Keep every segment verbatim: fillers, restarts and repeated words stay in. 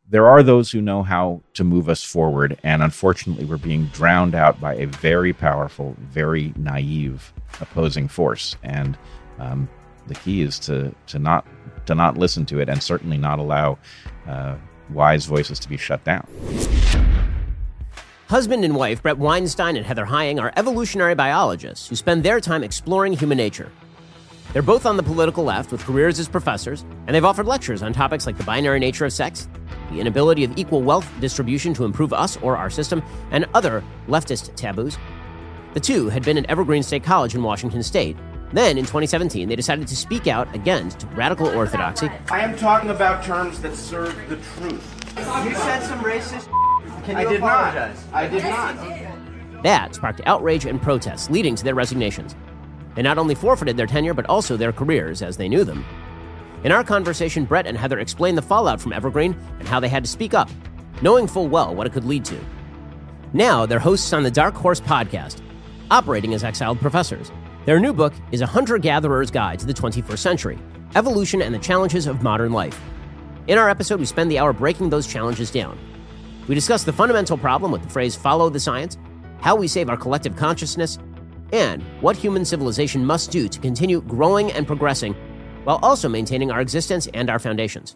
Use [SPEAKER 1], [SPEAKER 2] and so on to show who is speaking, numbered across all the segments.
[SPEAKER 1] there are those who know how to move us forward, and unfortunately we're being drowned out by a very powerful, very naive opposing force. And um, the key is to to not to not listen to it, and certainly not allow uh, wise voices to be shut down.
[SPEAKER 2] Husband and wife Bret Weinstein and Heather Heying are evolutionary biologists who spend their time exploring human nature. They're both on the political left with careers as professors, and they've offered lectures on topics like the binary nature of sex, the inability of equal wealth distribution to improve us or our system, and other leftist taboos. The two had been at Evergreen State College in Washington State. Then, in twenty seventeen, they decided to speak out against radical orthodoxy.
[SPEAKER 3] I am talking about terms that serve the truth.
[SPEAKER 4] You said some racist. Can you
[SPEAKER 3] I did
[SPEAKER 4] apologize?
[SPEAKER 3] not. I did not.
[SPEAKER 2] That sparked outrage and protests, leading to their resignations. They not only forfeited their tenure, but also their careers as they knew them. In our conversation, Bret and Heather explained the fallout from Evergreen and how they had to speak up, knowing full well what it could lead to. Now, they're hosts on the Dark Horse podcast, operating as exiled professors. Their new book is A Hunter-Gatherer's Guide to the twenty-first Century, Evolution and the Challenges of Modern Life. In our episode, we spend the hour breaking those challenges down. We discuss the fundamental problem with the phrase follow the science, how we save our collective consciousness, and what human civilization must do to continue growing and progressing while also maintaining our existence and our foundations.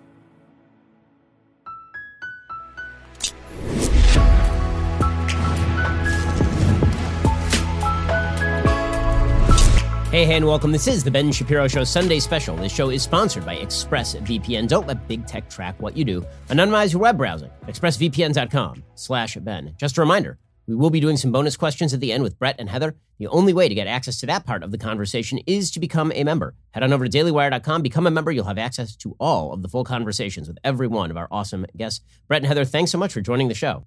[SPEAKER 2] Hey, hey, and welcome. This is the Ben Shapiro Show Sunday Special. This show is sponsored by ExpressVPN. Don't let big tech track what you do. Anonymize your web browsing. ExpressVPN.com slash Ben. Just a reminder, we will be doing some bonus questions at the end with Bret and Heather. The only way to get access to that part of the conversation is to become a member. Head on over to daily wire dot com, become a member. You'll have access to all of the full conversations with every one of our awesome guests. Bret and Heather, thanks so much for joining the show.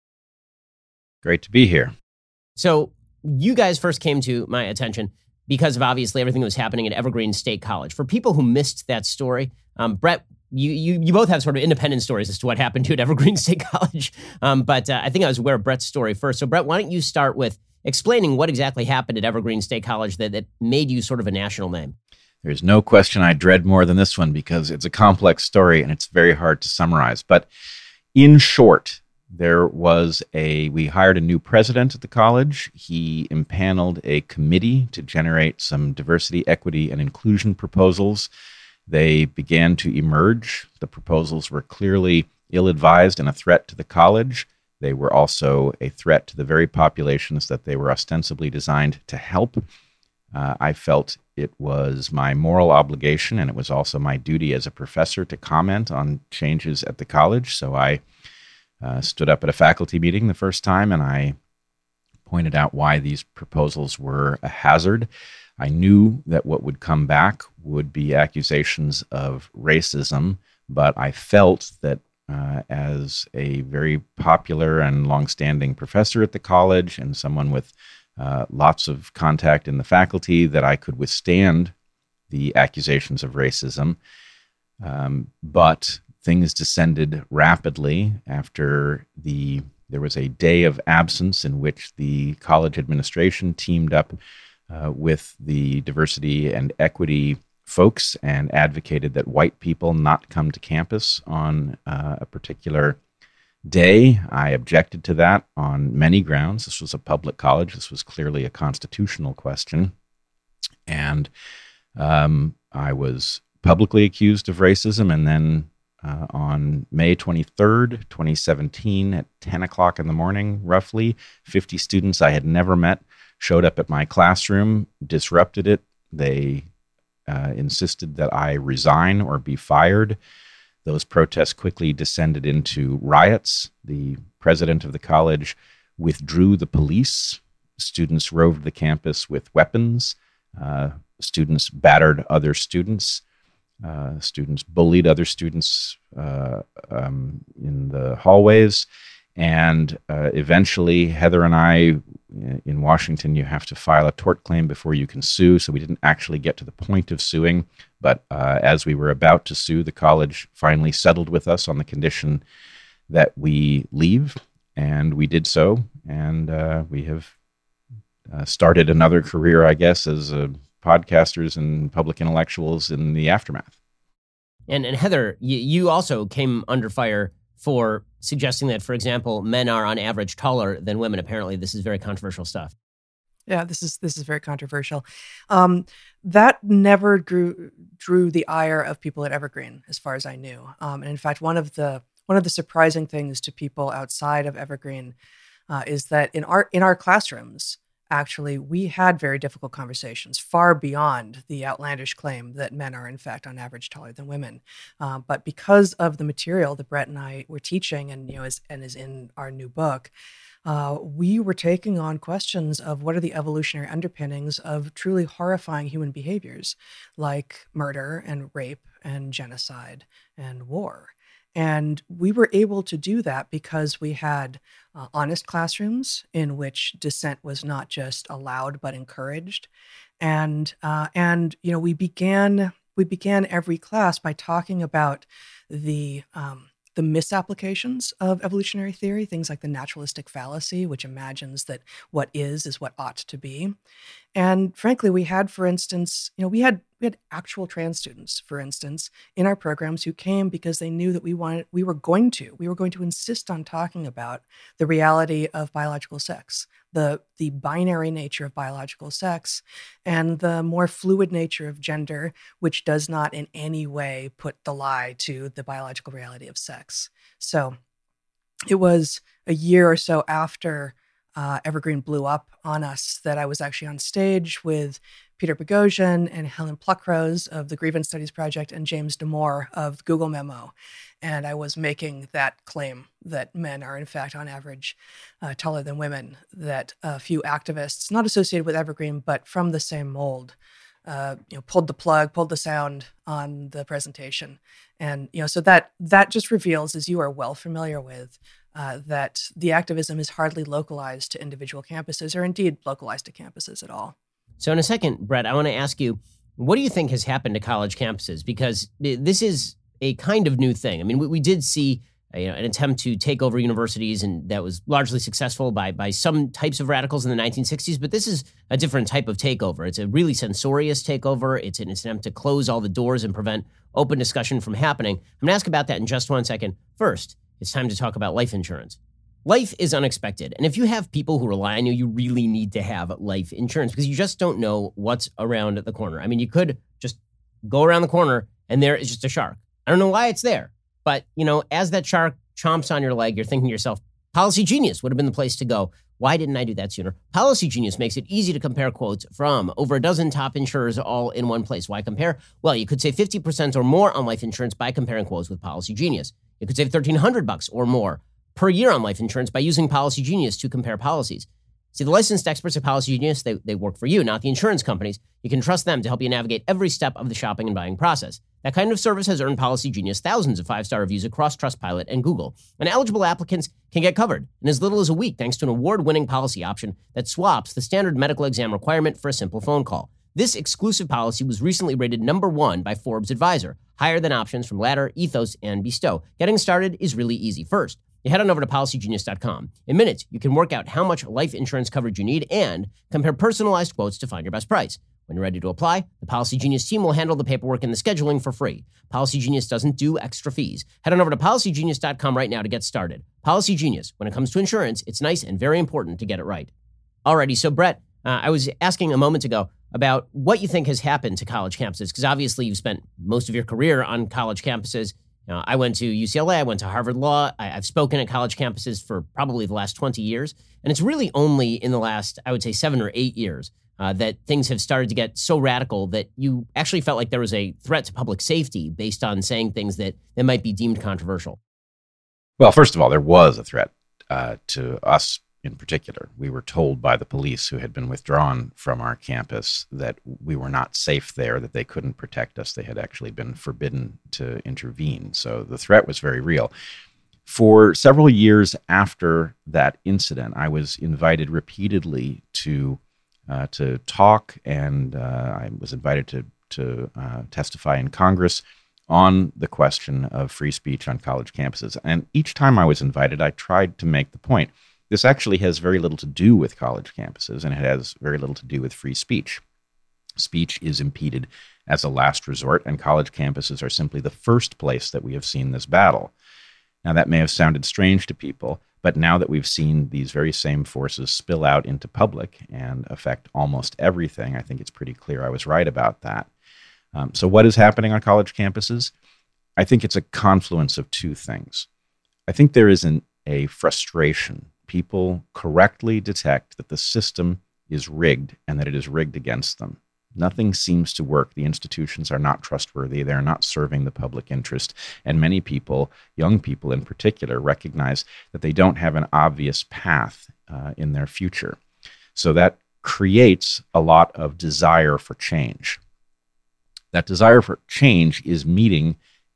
[SPEAKER 1] Great to be here.
[SPEAKER 2] So you guys first came to my attention because of obviously everything that was happening at Evergreen State College. For people who missed that story, um, Bret, you, you you both have sort of independent stories as to what happened to you at Evergreen State College. Um, but uh, I think I was aware of Bret's story first. So Bret, why don't you start with explaining what exactly happened at Evergreen State College that, that made you sort of a national name?
[SPEAKER 1] There's no question I dread more than this one because it's a complex story and it's very hard to summarize. But in short, there was a, we hired a new president at the college. He impaneled a committee to generate some diversity, equity, and inclusion proposals. They began to emerge. The proposals were clearly ill-advised and a threat to the college. They were also a threat to the very populations that they were ostensibly designed to help. Uh, I felt it was my moral obligation, and it was also my duty as a professor to comment on changes at the college. So I uh, stood up at a faculty meeting the first time, and I pointed out why these proposals were a hazard. I knew that what would come back would be accusations of racism, but I felt that uh, as a very popular and longstanding professor at the college and someone with uh, lots of contact in the faculty, that I could withstand the accusations of racism. Um, but things descended rapidly after the there was a day of absence in which the college administration teamed up Uh, with the diversity and equity folks and advocated that white people not come to campus on uh, a particular day. I objected to that on many grounds. This was a public college. This was clearly a constitutional question. And um, I was publicly accused of racism. And then uh, on May twenty-third, twenty seventeen, at ten o'clock in the morning, roughly, fifty students I had never met showed up at my classroom, disrupted it. They uh, insisted that I resign or be fired. Those protests quickly descended into riots. The president of the college withdrew the police. Students roved the campus with weapons. Uh, students battered other students. Uh, students bullied other students uh, um, in the hallways. And uh, eventually, Heather and I, in Washington, you have to file a tort claim before you can sue. So we didn't actually get to the point of suing. But uh, as we were about to sue, the college finally settled with us on the condition that we leave. And we did so. And uh, we have uh, started another career, I guess, as uh, podcasters and public intellectuals in the aftermath.
[SPEAKER 2] And, and Heather, you, you also came under fire for suggesting that, for example, men are on average taller than women. Apparently, this is very controversial stuff.
[SPEAKER 5] Yeah, this is this is very controversial. Um, that never drew drew the ire of people at Evergreen, as far as I knew. Um, and in fact, one of the one of the surprising things to people outside of Evergreen uh, is that in our in our classrooms, actually, we had very difficult conversations, far beyond the outlandish claim that men are, in fact, on average taller than women. Uh, but because of the material that Brett and I were teaching, and you know, is, and is in our new book, uh, we were taking on questions of what are the evolutionary underpinnings of truly horrifying human behaviors, like murder and rape and genocide and war. And we were able to do that because we had uh, honest classrooms in which dissent was not just allowed but encouraged, and uh, and you know we began we began every class by talking about the um, the misapplications of evolutionary theory, things like the naturalistic fallacy, which imagines that what is is what ought to be. And frankly, we had, for instance, you know, we had we had actual trans students, for instance, in our programs who came because they knew that we wanted, we were going to, we were going to insist on talking about the reality of biological sex, the the binary nature of biological sex, and the more fluid nature of gender, which does not in any way put the lie to the biological reality of sex. So it was a year or so after Uh, Evergreen blew up on us that I was actually on stage with Peter Boghossian and Helen Pluckrose of the Grievance Studies Project and James Damore of Google Memo. And I was making that claim that men are, in fact, on average, uh, taller than women, that a few activists, not associated with Evergreen, but from the same mold, uh, you know, pulled the plug, pulled the sound on the presentation. And, you know, so that that just reveals, as you are well familiar with, Uh, that the activism is hardly localized to individual campuses, or indeed localized to campuses at all.
[SPEAKER 2] So in a second, Brett, I want to ask you, what do you think has happened to college campuses? Because this is a kind of new thing. I mean, we, we did see uh, you know, an attempt to take over universities, and that was largely successful by by some types of radicals in the nineteen sixties, but this is a different type of takeover. It's a really censorious takeover. It's an attempt to close all the doors and prevent open discussion from happening. I'm going to ask about that in just one second. First, it's time to talk about life insurance. Life is unexpected. And if you have people who rely on you, you really need to have life insurance because you just don't know what's around the corner. I mean, you could just go around the corner and there is just a shark. I don't know why it's there. But, you know, as that shark chomps on your leg, you're thinking to yourself, Policy Genius would have been the place to go. Why didn't I do that sooner? Policy Genius makes it easy to compare quotes from over a dozen top insurers all in one place. Why compare? Well, you could save fifty percent or more on life insurance by comparing quotes with Policy Genius. You could save thirteen hundred bucks or more per year on life insurance by using Policy Genius to compare policies. See, the licensed experts at Policy Genius, they, they work for you, not the insurance companies. You can trust them to help you navigate every step of the shopping and buying process. That kind of service has earned Policy Genius thousands of five-star reviews across Trustpilot and Google. And eligible applicants can get covered in as little as a week thanks to an award-winning policy option that swaps the standard medical exam requirement for a simple phone call. This exclusive policy was recently rated number one by Forbes Advisor, higher than options from Ladder, Ethos, and Bestow. Getting started is really easy. First, you head on over to policy genius dot com. In minutes, you can work out how much life insurance coverage you need and compare personalized quotes to find your best price. When you're ready to apply, the Policy Genius team will handle the paperwork and the scheduling for free. Policy Genius doesn't do extra fees. Head on over to policy genius dot com right now to get started. Policy Genius, when it comes to insurance, it's nice and very important to get it right. Alrighty, so Brett, uh, I was asking a moment ago about what you think has happened to college campuses, because obviously you've spent most of your career on college campuses. You know, I went to U C L A, I went to Harvard Law. I, I've spoken at college campuses for probably the last twenty years. And it's really only in the last, I would say, seven or eight years uh, that things have started to get so radical that you actually felt like there was a threat to public safety based on saying things that, that might be deemed controversial.
[SPEAKER 1] Well, first of all, there was a threat uh, to us in particular. We were told by the police who had been withdrawn from our campus that we were not safe there, that they couldn't protect us. They had actually been forbidden to intervene. So the threat was very real. For several years after that incident, I was invited repeatedly to uh, to talk, and uh, I was invited to, to uh, testify in Congress on the question of free speech on college campuses. And each time I was invited, I tried to make the point, this actually has very little to do with college campuses, and it has very little to do with free speech. Speech is impeded as a last resort, and college campuses are simply the first place that we have seen this battle. Now, that may have sounded strange to people, but now that we've seen these very same forces spill out into public and affect almost everything, I think it's pretty clear I was right about that. Um, so what is happening on college campuses? I think it's a confluence of two things. I think there is an, a frustration. People correctly detect that the system is rigged and that it is rigged against them. Nothing seems to work. The institutions are not trustworthy. They're not serving the public interest. And many people, young people in particular, recognize that they don't have an obvious path uh, in their future. So that creates a lot of desire for change. That desire for change is meeting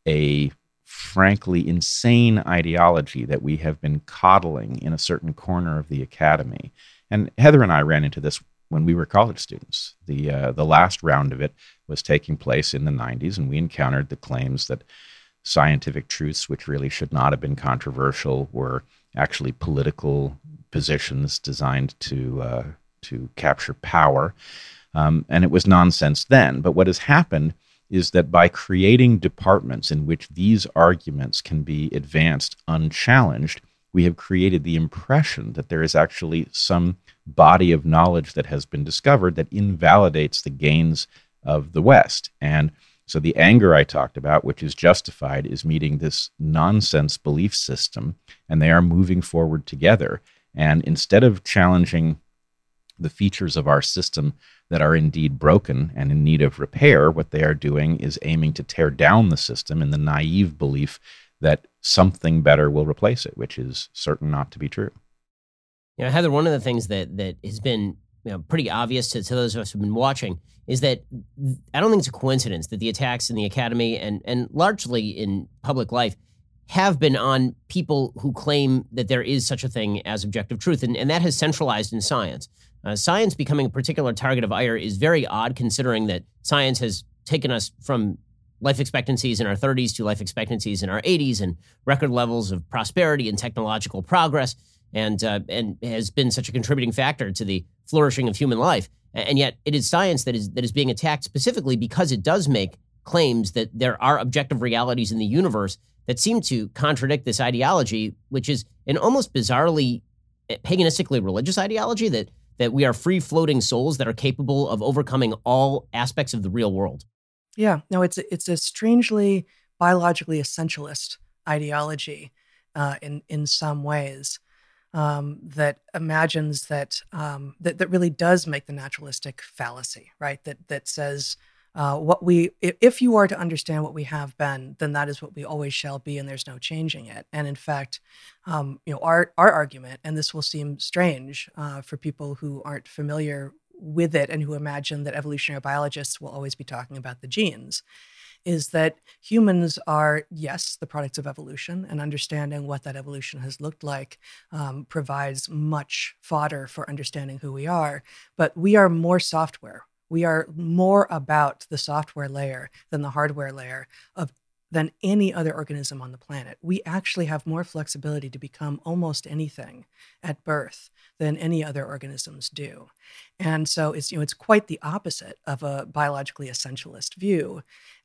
[SPEAKER 1] a frankly insane ideology that we have been coddling in a certain corner of the academy. And Heather and I ran into this when we were college students. The uh, the last round of it was taking place in the nineties, and we encountered the claims that scientific truths, which really should not have been controversial, were actually political positions designed to uh, to capture power. Um, and it was nonsense then. But what has happened is that by creating departments in which these arguments can be advanced unchallenged, we have created the impression that there is actually some body of knowledge that has been discovered that invalidates the gains of the West. And so the anger I talked about, which is justified, is meeting this nonsense belief system, and they are moving forward together. And instead of challenging the features of our system that are indeed broken and in need of repair, what they are doing is aiming to tear down the system in the naive belief that something better will replace it, which is certain not to be true.
[SPEAKER 2] You know, Heather, one of the things that that has been you know, pretty obvious to, to those of us who've been watching is that I don't think it's a coincidence that the attacks in the academy and and largely in public life have been on people who claim that there is such a thing as objective truth, and, and that has centralized in science. Uh, science becoming a particular target of ire is very odd, considering that science has taken us from life expectancies in our thirties to life expectancies in our eighties and record levels of prosperity and technological progress, and uh, and has been such a contributing factor to the flourishing of human life. And yet it is science that is that is being attacked specifically because it does make claims that there are objective realities in the universe that seem to contradict this ideology, which is an almost bizarrely paganistically religious ideology that that we are free-floating souls that are capable of overcoming all aspects of the real world.
[SPEAKER 5] Yeah, no, it's a, it's a strangely biologically essentialist ideology uh, in in some ways um, that imagines that, um, that that really does make the naturalistic fallacy, right? That that says uh, what we if, if you are to understand what we have been, then that is what we always shall be, and there's no changing it. And in fact, um, you know, our our argument, and this will seem strange uh, for people who aren't familiar with it and who imagine that evolutionary biologists will always be talking about the genes, is that humans are, yes, the products of evolution, and understanding what that evolution has looked like um, provides much fodder for understanding who we are, but we are more software. We are more about the software layer than the hardware layer of than any other organism on the planet. We actually have more flexibility to become almost anything at birth than any other organisms do. And so it's, you know, it's quite the opposite of a biologically essentialist view.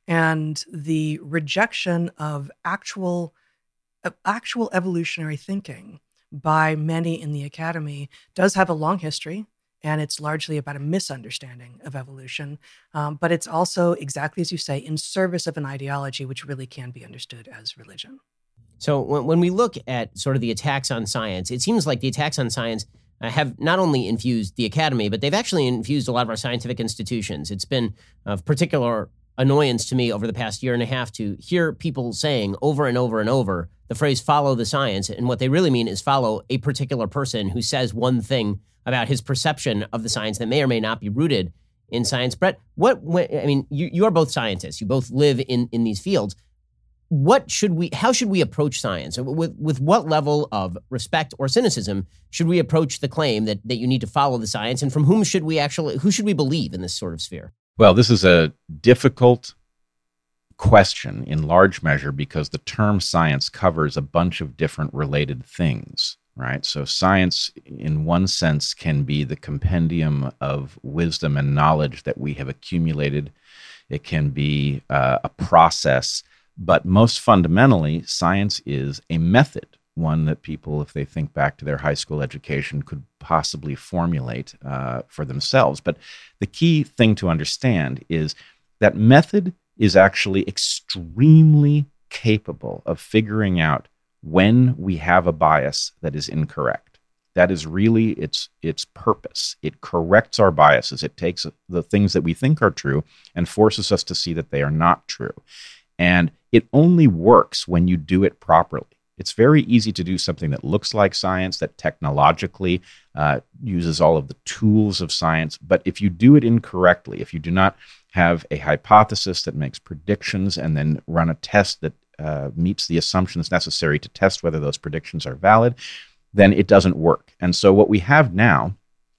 [SPEAKER 5] And the rejection of actual, of actual evolutionary thinking by many in the academy does have a long history, and it's largely about a misunderstanding of evolution. Um, but it's also, exactly as you say, in service of an ideology which really can be understood as religion.
[SPEAKER 2] So when, when we look at sort of the attacks on science, it seems like the attacks on science uh, have not only infused the academy, but they've actually infused a lot of our scientific institutions. It's been of particular annoyance to me over the past year and a half to hear people saying over and over and over the phrase "follow the science," and what they really mean is follow a particular person who says one thing about his perception of the science that may or may not be rooted in science. Brett, what, what I mean, you, you are both scientists. You both live in, in these fields. What should we, how should we approach science? With, with what level of respect or cynicism should we approach the claim that, that you need to follow the science? And from whom should we actually, who should we believe in this sort of sphere?
[SPEAKER 1] Well, this is a difficult question in large measure because the term science covers a bunch of different related things. Right. So science, in one sense, can be the compendium of wisdom and knowledge that we have accumulated. It can be uh, a process But most fundamentally, science is a method, one that people, if they think back to their high school education, could possibly formulate uh, for themselves. But the key thing to understand is that method is actually extremely capable of figuring out when we have a bias that is incorrect. That is really its its purpose. It corrects our biases. It takes the things that we think are true and forces us to see that they are not true. And it only works when you do it properly. It's very easy to do something that looks like science, that technologically uh, uses all of the tools of science. But if you do it incorrectly, if you do not have a hypothesis that makes predictions and then run a test that uh, meets the assumptions necessary to test whether those predictions are valid, then it doesn't work. And so what we have now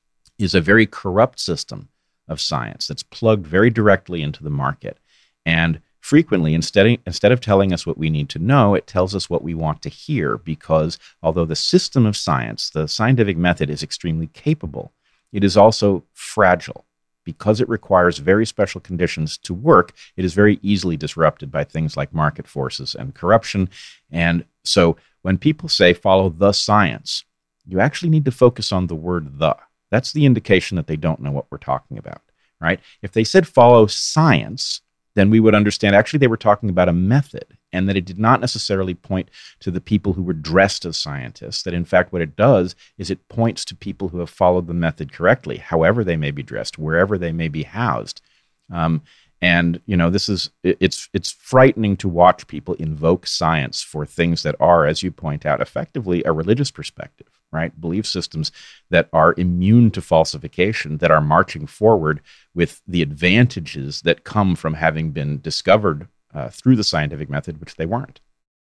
[SPEAKER 1] is a very corrupt system of science that's plugged very directly into the market. And frequently, instead of, instead of telling us what we need to know, it tells us what we want to hear, because although the system of science, the scientific method, is extremely capable, it is also fragile. Because it requires very special conditions to work, it is very easily disrupted by things like market forces and corruption. And so when people say follow the science, you actually need to focus on the word the. That's the indication that they don't know what we're talking about, right? If they said follow science, then we would understand actually they were talking about a method, and that it did not necessarily point to the people who were dressed as scientists. That in fact what it does is it points to people who have followed the method correctly, however they may be dressed, wherever they may be housed. Um, and, you know, this is, it, it's it's frightening to watch people invoke science for things that are, as you point out, effectively a religious perspective, right? Belief systems that are immune to falsification, that are marching forward with the advantages that come from having been discovered uh, through the scientific method, which they weren't.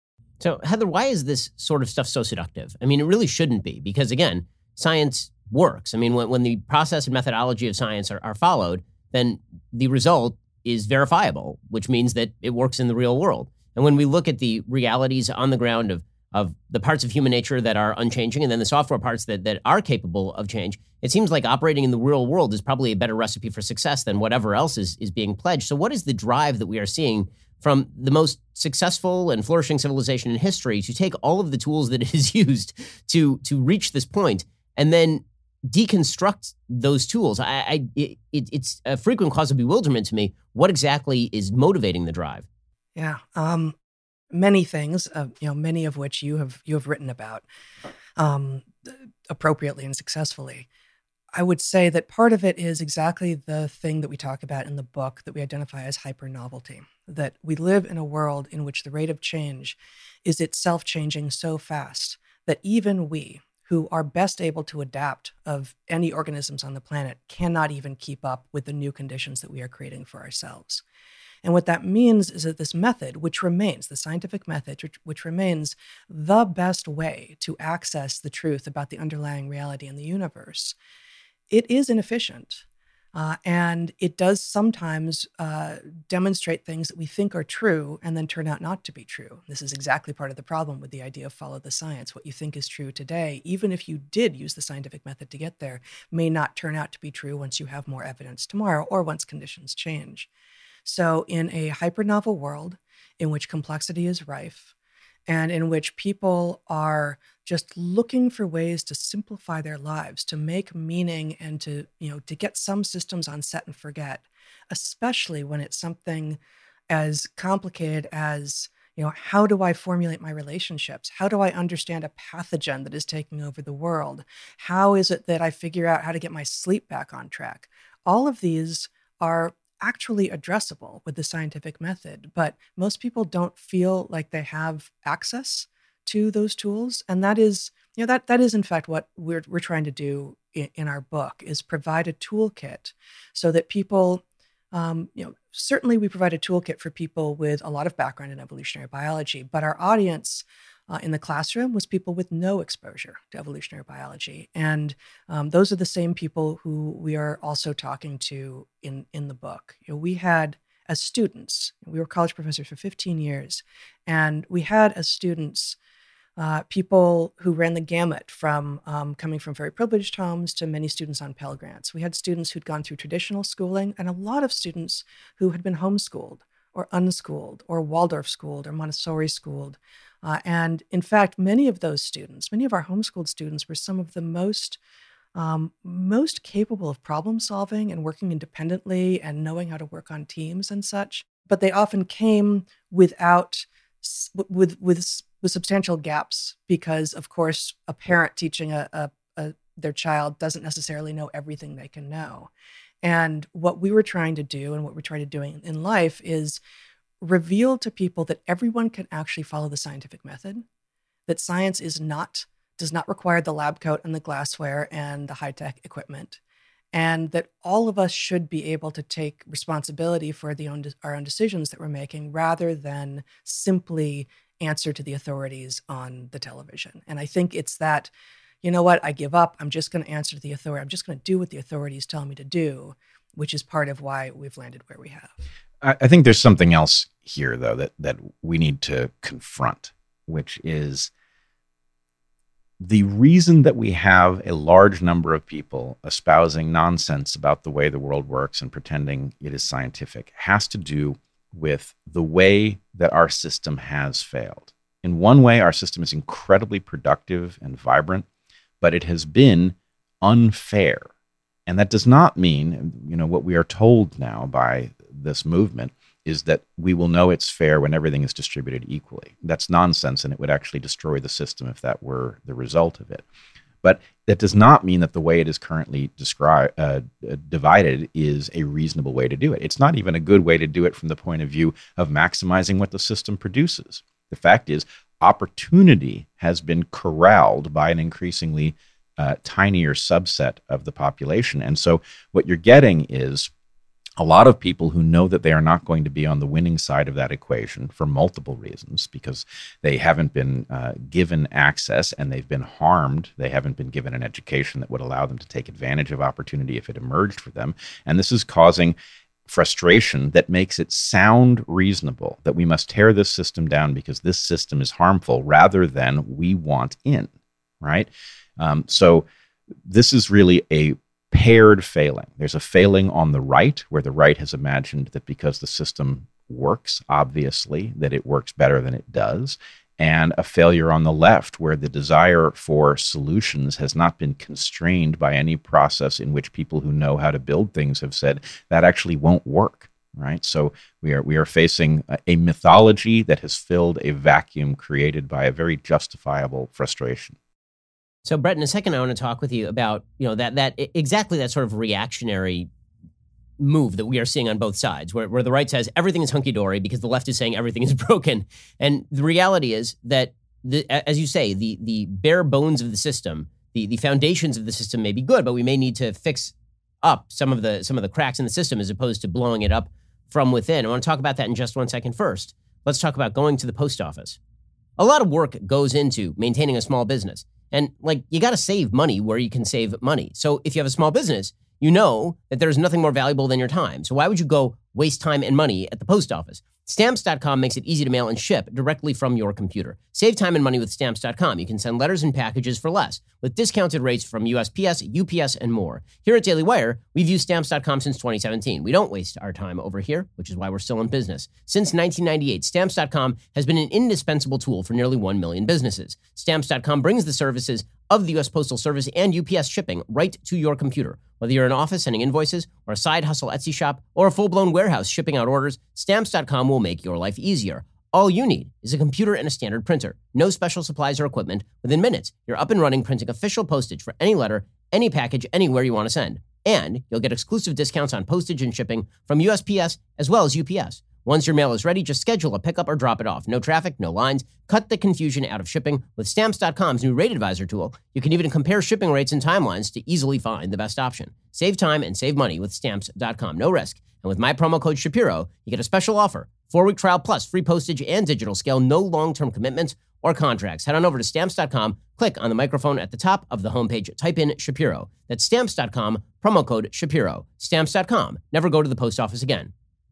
[SPEAKER 2] So, Heather, why is this sort of stuff so seductive? I mean, it really shouldn't be, because, again, science works. I mean, when, when the process and methodology of science are, are followed, then the result is verifiable, which means that it works in the real world. And when we look at the realities on the ground of of the parts of human nature that are unchanging, and then the software parts that, that are capable of change, it seems like operating in the real world is probably a better recipe for success than whatever else is, is being pledged. So what is the drive that we are seeing from the most successful and flourishing civilization in history to take all of the tools that it has used to, to reach this point and then deconstruct those tools? I, I it, it's a frequent cause of bewilderment to me. What exactly is motivating the drive?
[SPEAKER 5] Yeah. Um, Many things, uh, you know, many of which you have you have written about um, appropriately and successfully. I would say that part of it is exactly the thing that we talk about in the book that we identify as hyper-novelty, that we live in a world in which the rate of change is itself changing so fast that even we, who are best able to adapt of any organisms on the planet, cannot even keep up with the new conditions that we are creating for ourselves. And what that means is that this method, which remains, the scientific method, which, which remains the best way to access the truth about the underlying reality in the universe, it is inefficient. Uh, and it does sometimes uh, demonstrate things that we think are true and then turn out not to be true. This is exactly part of the problem with the idea of follow the science. What you think is true today, even if you did use the scientific method to get there, may not turn out to be true once you have more evidence tomorrow or once conditions change. So in a hyper-novel world in which complexity is rife and in which people are just looking for ways to simplify their lives, to make meaning and to, you know, to get some systems on set and forget, especially when it's something as complicated as, you know, how do I formulate my relationships? How do I understand a pathogen that is taking over the world? How is it that I figure out how to get my sleep back on track? All of these are actually addressable with the scientific method, but most people don't feel like they have access to those tools. And that is, you know, that that is in fact what we're we're trying to do in, in our book, is provide a toolkit so that people, um, you know, certainly we provide a toolkit for people with a lot of background in evolutionary biology, but our audience Uh, in the classroom was people with no exposure to evolutionary biology. And um, those are the same people who we are also talking to in, in the book. You know, we had, as students, we were college professors for fifteen years, and we had, as students, uh, people who ran the gamut from um, coming from very privileged homes to many students on Pell Grants. We had students who'd gone through traditional schooling and a lot of students who had been homeschooled or unschooled or Waldorf schooled or Montessori schooled. Uh, and in fact, many of those students, many of our homeschooled students were some of the most um, most capable of problem solving and working independently and knowing how to work on teams and such. But they often came without with with with substantial gaps because, of course, a parent teaching a, a, a their child doesn't necessarily know everything they can know. And what we were trying to do and what we're trying to do in, in life is reveal to people that everyone can actually follow the scientific method, that science is not, does not require the lab coat and the glassware and the high-tech equipment, and that all of us should be able to take responsibility for the own, our own decisions that we're making rather than simply answer to the authorities on the television. And I think it's that, you know what, I give up. I'm just going to answer to the authority. I'm just going to do what the authorities tell me to do, which is part of why we've landed where we have.
[SPEAKER 1] I, I think there's something else here, though, that, that we need to confront, which is the reason that we have a large number of people espousing nonsense about the way the world works and pretending it is scientific has to do with the way that our system has failed. In one way, our system is incredibly productive and vibrant, but it has been unfair. And that does not mean, you know, what we are told now by this movement is that we will know it's fair when everything is distributed equally. That's nonsense, and it would actually destroy the system if that were the result of it. But that does not mean that the way it is currently described, uh, divided is a reasonable way to do it. It's not even a good way to do it from the point of view of maximizing what the system produces. The fact is, opportunity has been corralled by an increasingly uh, tinier subset of the population. And so what you're getting is a lot of people who know that they are not going to be on the winning side of that equation for multiple reasons, because they haven't been uh, given access and they've been harmed. They haven't been given an education that would allow them to take advantage of opportunity if it emerged for them. And this is causing frustration that makes it sound reasonable that we must tear this system down because this system is harmful rather than we want in, right? Um, so this is really a paired failing. There's a failing on the right, where the right has imagined that because the system works, obviously, that it works better than it does, and a failure on the left, where the desire for solutions has not been constrained by any process in which people who know how to build things have said that actually won't work, right? So we are we are facing a, a mythology that has filled a vacuum created by a very justifiable frustration.
[SPEAKER 2] So, Brett, in a second, I want to talk with you about, you know, that that exactly that sort of reactionary move that we are seeing on both sides, where, where the right says everything is hunky-dory because the left is saying everything is broken. And the reality is that, the, as you say, the the bare bones of the system, the, the foundations of the system may be good, but we may need to fix up some of the some of the cracks in the system as opposed to blowing it up from within. I want to talk about that in just one second. First, let's talk about going to the post office. A lot of work goes into maintaining a small business. And like, you got to save money where you can save money. So if you have a small business, you know that there's nothing more valuable than your time. So why would you go waste time and money at the post office? Stamps dot com makes it easy to mail and ship directly from your computer. Save time and money with Stamps dot com. You can send letters and packages for less, with discounted rates from U S P S, U P S, and more. Here at Daily Wire, we've used Stamps dot com since twenty seventeen. We don't waste our time over here, which is why we're still in business. Since nineteen ninety-eight, Stamps dot com has been an indispensable tool for nearly one million businesses. Stamps dot com brings the services of the U S Postal Service and U P S shipping right to your computer. Whether you're an office sending invoices, or a side hustle Etsy shop, or a full-blown warehouse shipping out orders, Stamps dot com will make your life easier. All you need is a computer and a standard printer. No special supplies or equipment. Within minutes, you're up and running, printing official postage for any letter, any package, anywhere you want to send. And you'll get exclusive discounts on postage and shipping from U S P S as well as U P S. Once your mail is ready, just schedule a pickup or drop it off. No traffic, no lines. Cut the confusion out of shipping with Stamps dot com's new Rate Advisor tool. You can even compare shipping rates and timelines to easily find the best option. Save time and save money with Stamps dot com. No risk. And with my promo code Shapiro, you get a special offer. Four-week trial plus free postage and digital scale. No long-term commitments or contracts. Head on over to Stamps dot com. Click on the microphone at the top of the homepage. Type in Shapiro. That's Stamps dot com. Promo code Shapiro. Stamps dot com. Never go to the post office again.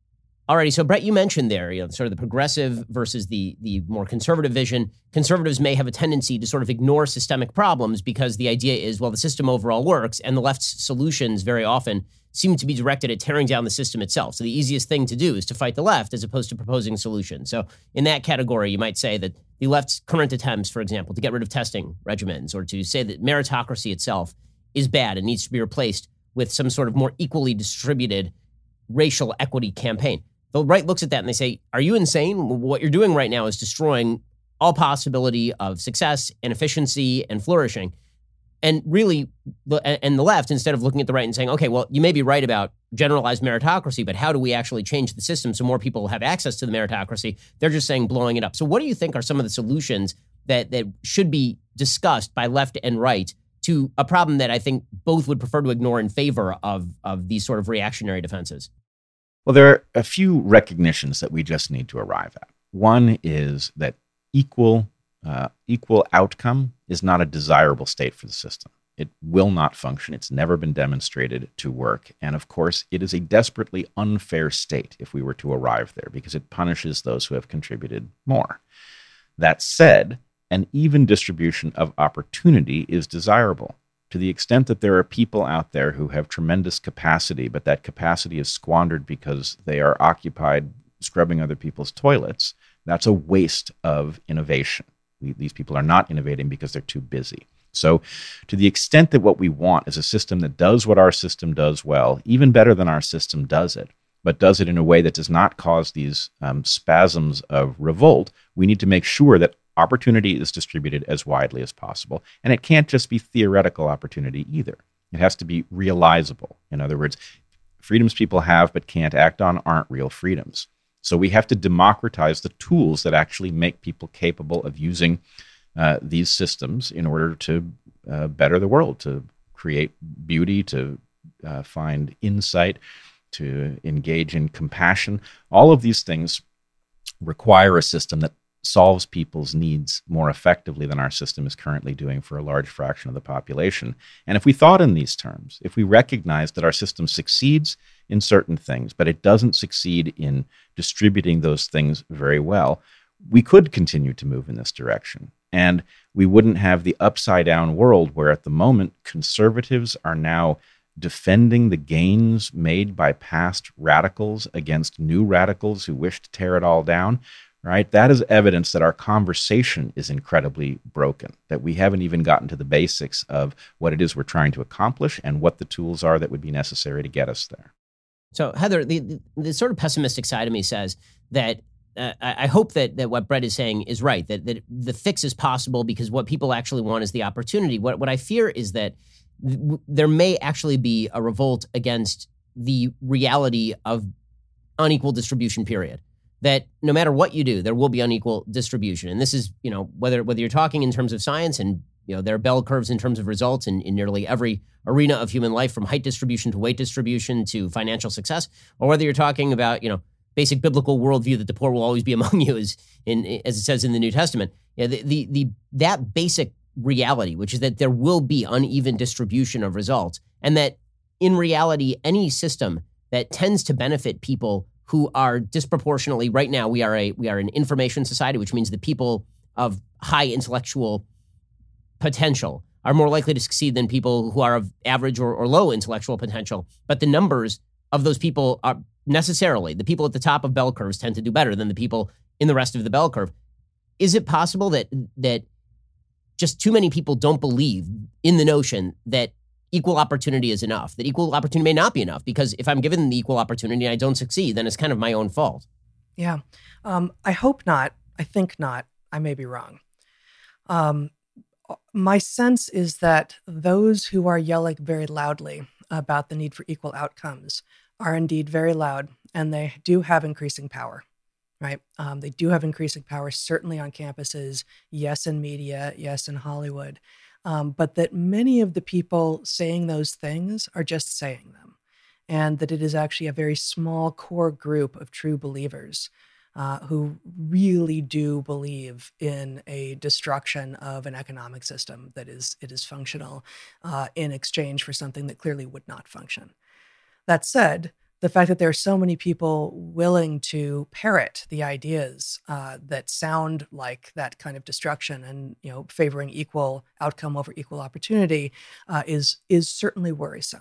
[SPEAKER 2] Alrighty, so Brett, you mentioned there, you know, sort of the progressive versus the the more conservative vision. Conservatives may have a tendency to sort of ignore systemic problems because the idea is, well, the system overall works, and the left's solutions very often seem to be directed at tearing down the system itself. So the easiest thing to do is to fight the left as opposed to proposing solutions. So in that category, you might say that the left's current attempts, for example, to get rid of testing regimens or to say that meritocracy itself is bad and needs to be replaced with some sort of more equally distributed racial equity campaign. The right looks at that and they say, are you insane? What you're doing right now is destroying all possibility of success and efficiency and flourishing. And really, the, and the left, instead of looking at the right and saying, okay, well, you may be right about generalized meritocracy, but how do we actually change the system so more people have access to the meritocracy? They're just saying blowing it up. So what do you think are some of the solutions that, that should be discussed by left and right to a problem that I think both would prefer to ignore in favor of, of these sort of reactionary defenses?
[SPEAKER 1] Well, there are a few recognitions that we just need to arrive at. One is that equal uh, equal outcome is not a desirable state for the system. It will not function. It's never been demonstrated to work. And of course, it is a desperately unfair state if we were to arrive there because it punishes those who have contributed more. That said, an even distribution of opportunity is desirable. To the extent that there are people out there who have tremendous capacity, but that capacity is squandered because they are occupied scrubbing other people's toilets, that's a waste of innovation. We, these people are not innovating because they're too busy. So to the extent that what we want is a system that does what our system does well, even better than our system does it, but does it in a way that does not cause these um, spasms of revolt, we need to make sure that opportunity is distributed as widely as possible. And it can't just be theoretical opportunity either. It has to be realizable. In other words, freedoms people have but can't act on aren't real freedoms. So we have to democratize the tools that actually make people capable of using uh, these systems in order to uh, better the world, to create beauty, to uh, find insight, to engage in compassion. All of these things require a system that solves people's needs more effectively than our system is currently doing for a large fraction of the population. And if we thought in these terms, if we recognized that our system succeeds in certain things, but it doesn't succeed in distributing those things very well, we could continue to move in this direction. And we wouldn't have the upside down world where at the moment conservatives are now defending the gains made by past radicals against new radicals who wish to tear it all down. Right? That is evidence that our conversation is incredibly broken, that we haven't even gotten to the basics of what it is we're trying to accomplish and what the tools are that would be necessary to get us there.
[SPEAKER 2] So, Heather, the, the, the sort of pessimistic side of me says that uh, I hope that that what Brett is saying is right, that, that the fix is possible because what people actually want is the opportunity. What, what I fear is that th- there may actually be a revolt against the reality of unequal distribution, period. That no matter what you do, there will be unequal distribution. And this is, you know, whether whether you're talking in terms of science and, you know, there are bell curves in terms of results in, in nearly every arena of human life, from height distribution to weight distribution to financial success, or whether you're talking about, you know, basic biblical worldview that the poor will always be among you, as in as it says in the New Testament. You know, the, the the that basic reality, which is that there will be uneven distribution of results, and that in reality, any system that tends to benefit people who are disproportionately, right now, we are a we are an information society, which means the people of high intellectual potential are more likely to succeed than people who are of average or, or low intellectual potential. But the numbers of those people are necessarily, the people at the top of bell curves tend to do better than the people in the rest of the bell curve. Is it possible that that just too many people don't believe in the notion that equal opportunity is enough, that equal opportunity may not be enough? Because if I'm given the equal opportunity and I don't succeed, then it's kind of my own fault.
[SPEAKER 5] Yeah. Um, I hope not. I think not. I may be wrong. Um, my sense is that those who are yelling very loudly about the need for equal outcomes are indeed very loud, and they do have increasing power, right? Um, they do have increasing power, certainly on campuses, yes, in media, yes, in Hollywood. Um, but that many of the people saying those things are just saying them, and that it is actually a very small core group of true believers uh, who really do believe in a destruction of an economic system that is it is functional uh, in exchange for something that clearly would not function. That said, the fact that there are so many people willing to parrot the ideas uh, that sound like that kind of destruction and, you know, favoring equal outcome over equal opportunity uh, is is certainly worrisome.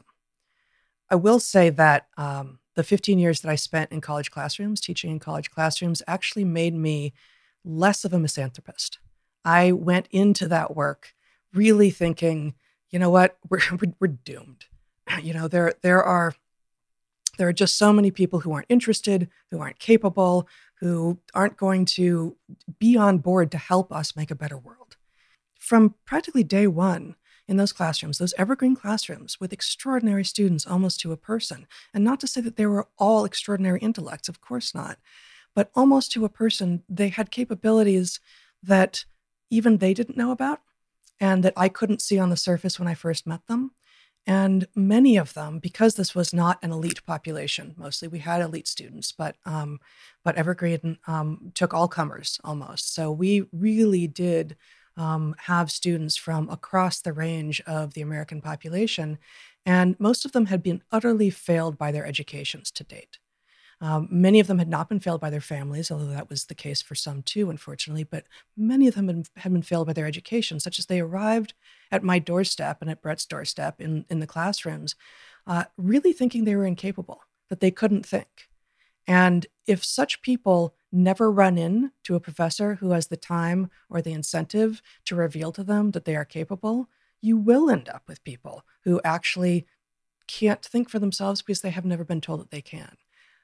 [SPEAKER 5] I will say that um, the fifteen years that I spent in college classrooms, teaching in college classrooms, actually made me less of a misanthropist. I went into that work really thinking, you know what, we're we're, we're doomed. You know, there there are there are just so many people who aren't interested, who aren't capable, who aren't going to be on board to help us make a better world. From practically day one in those classrooms, those evergreen classrooms with extraordinary students almost to a person, and not to say that they were all extraordinary intellects, of course not, but almost to a person, they had capabilities that even they didn't know about and that I couldn't see on the surface when I first met them. And many of them, because this was not an elite population, mostly we had elite students, but um, but Evergreen um, took all comers almost. So we really did um, have students from across the range of the American population, and most of them had been utterly failed by their educations to date. Um, many of them had not been failed by their families, although that was the case for some too, unfortunately, but many of them had, had been failed by their education, such as they arrived at my doorstep and at Brett's doorstep in, in the classrooms, uh, really thinking they were incapable, that they couldn't think. And if such people never run in to a professor who has the time or the incentive to reveal to them that they are capable, you will end up with people who actually can't think for themselves because they have never been told that they can.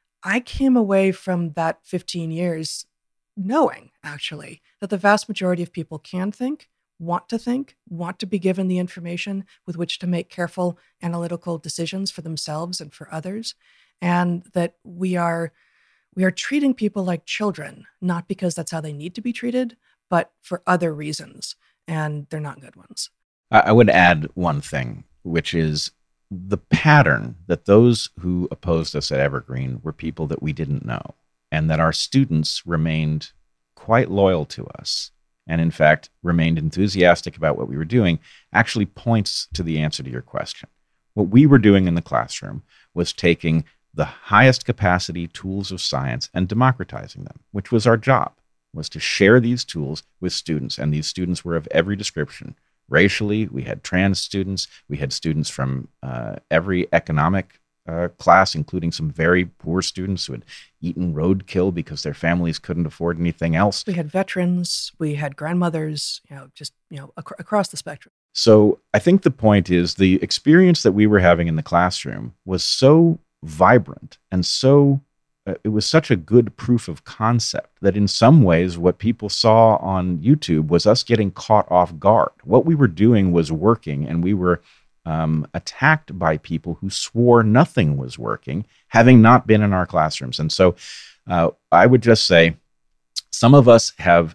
[SPEAKER 5] I came away from that fifteen years knowing, actually, that the vast majority of people can think, want to think, want to be given the information with which to make careful analytical decisions for themselves and for others, and that we are we are treating people like children, not because that's how they need to be treated, but for other reasons, and they're not good ones.
[SPEAKER 1] I would add one thing, which is the pattern that those who opposed us at Evergreen were people that we didn't know, and that our students remained quite loyal to us, and in fact remained enthusiastic about what we were doing, actually points to the answer to your question. What we were doing in the classroom was taking the highest capacity tools of science and democratizing them, which was our job, was to share these tools with students, and these students were of every description. Racially, we had trans students, we had students from uh, every economic uh, class, including some very poor students who had eaten roadkill because their families couldn't afford anything else.
[SPEAKER 5] We had veterans, we had grandmothers, you know, just, you know, ac- across the spectrum.
[SPEAKER 1] So I think the point is the experience that we were having in the classroom was so vibrant and so Uh, it was such a good proof of concept that in some ways what people saw on YouTube was us getting caught off guard. What we were doing was working, and we were um, attacked by people who swore nothing was working, having not been in our classrooms. And so uh, I would just say some of us have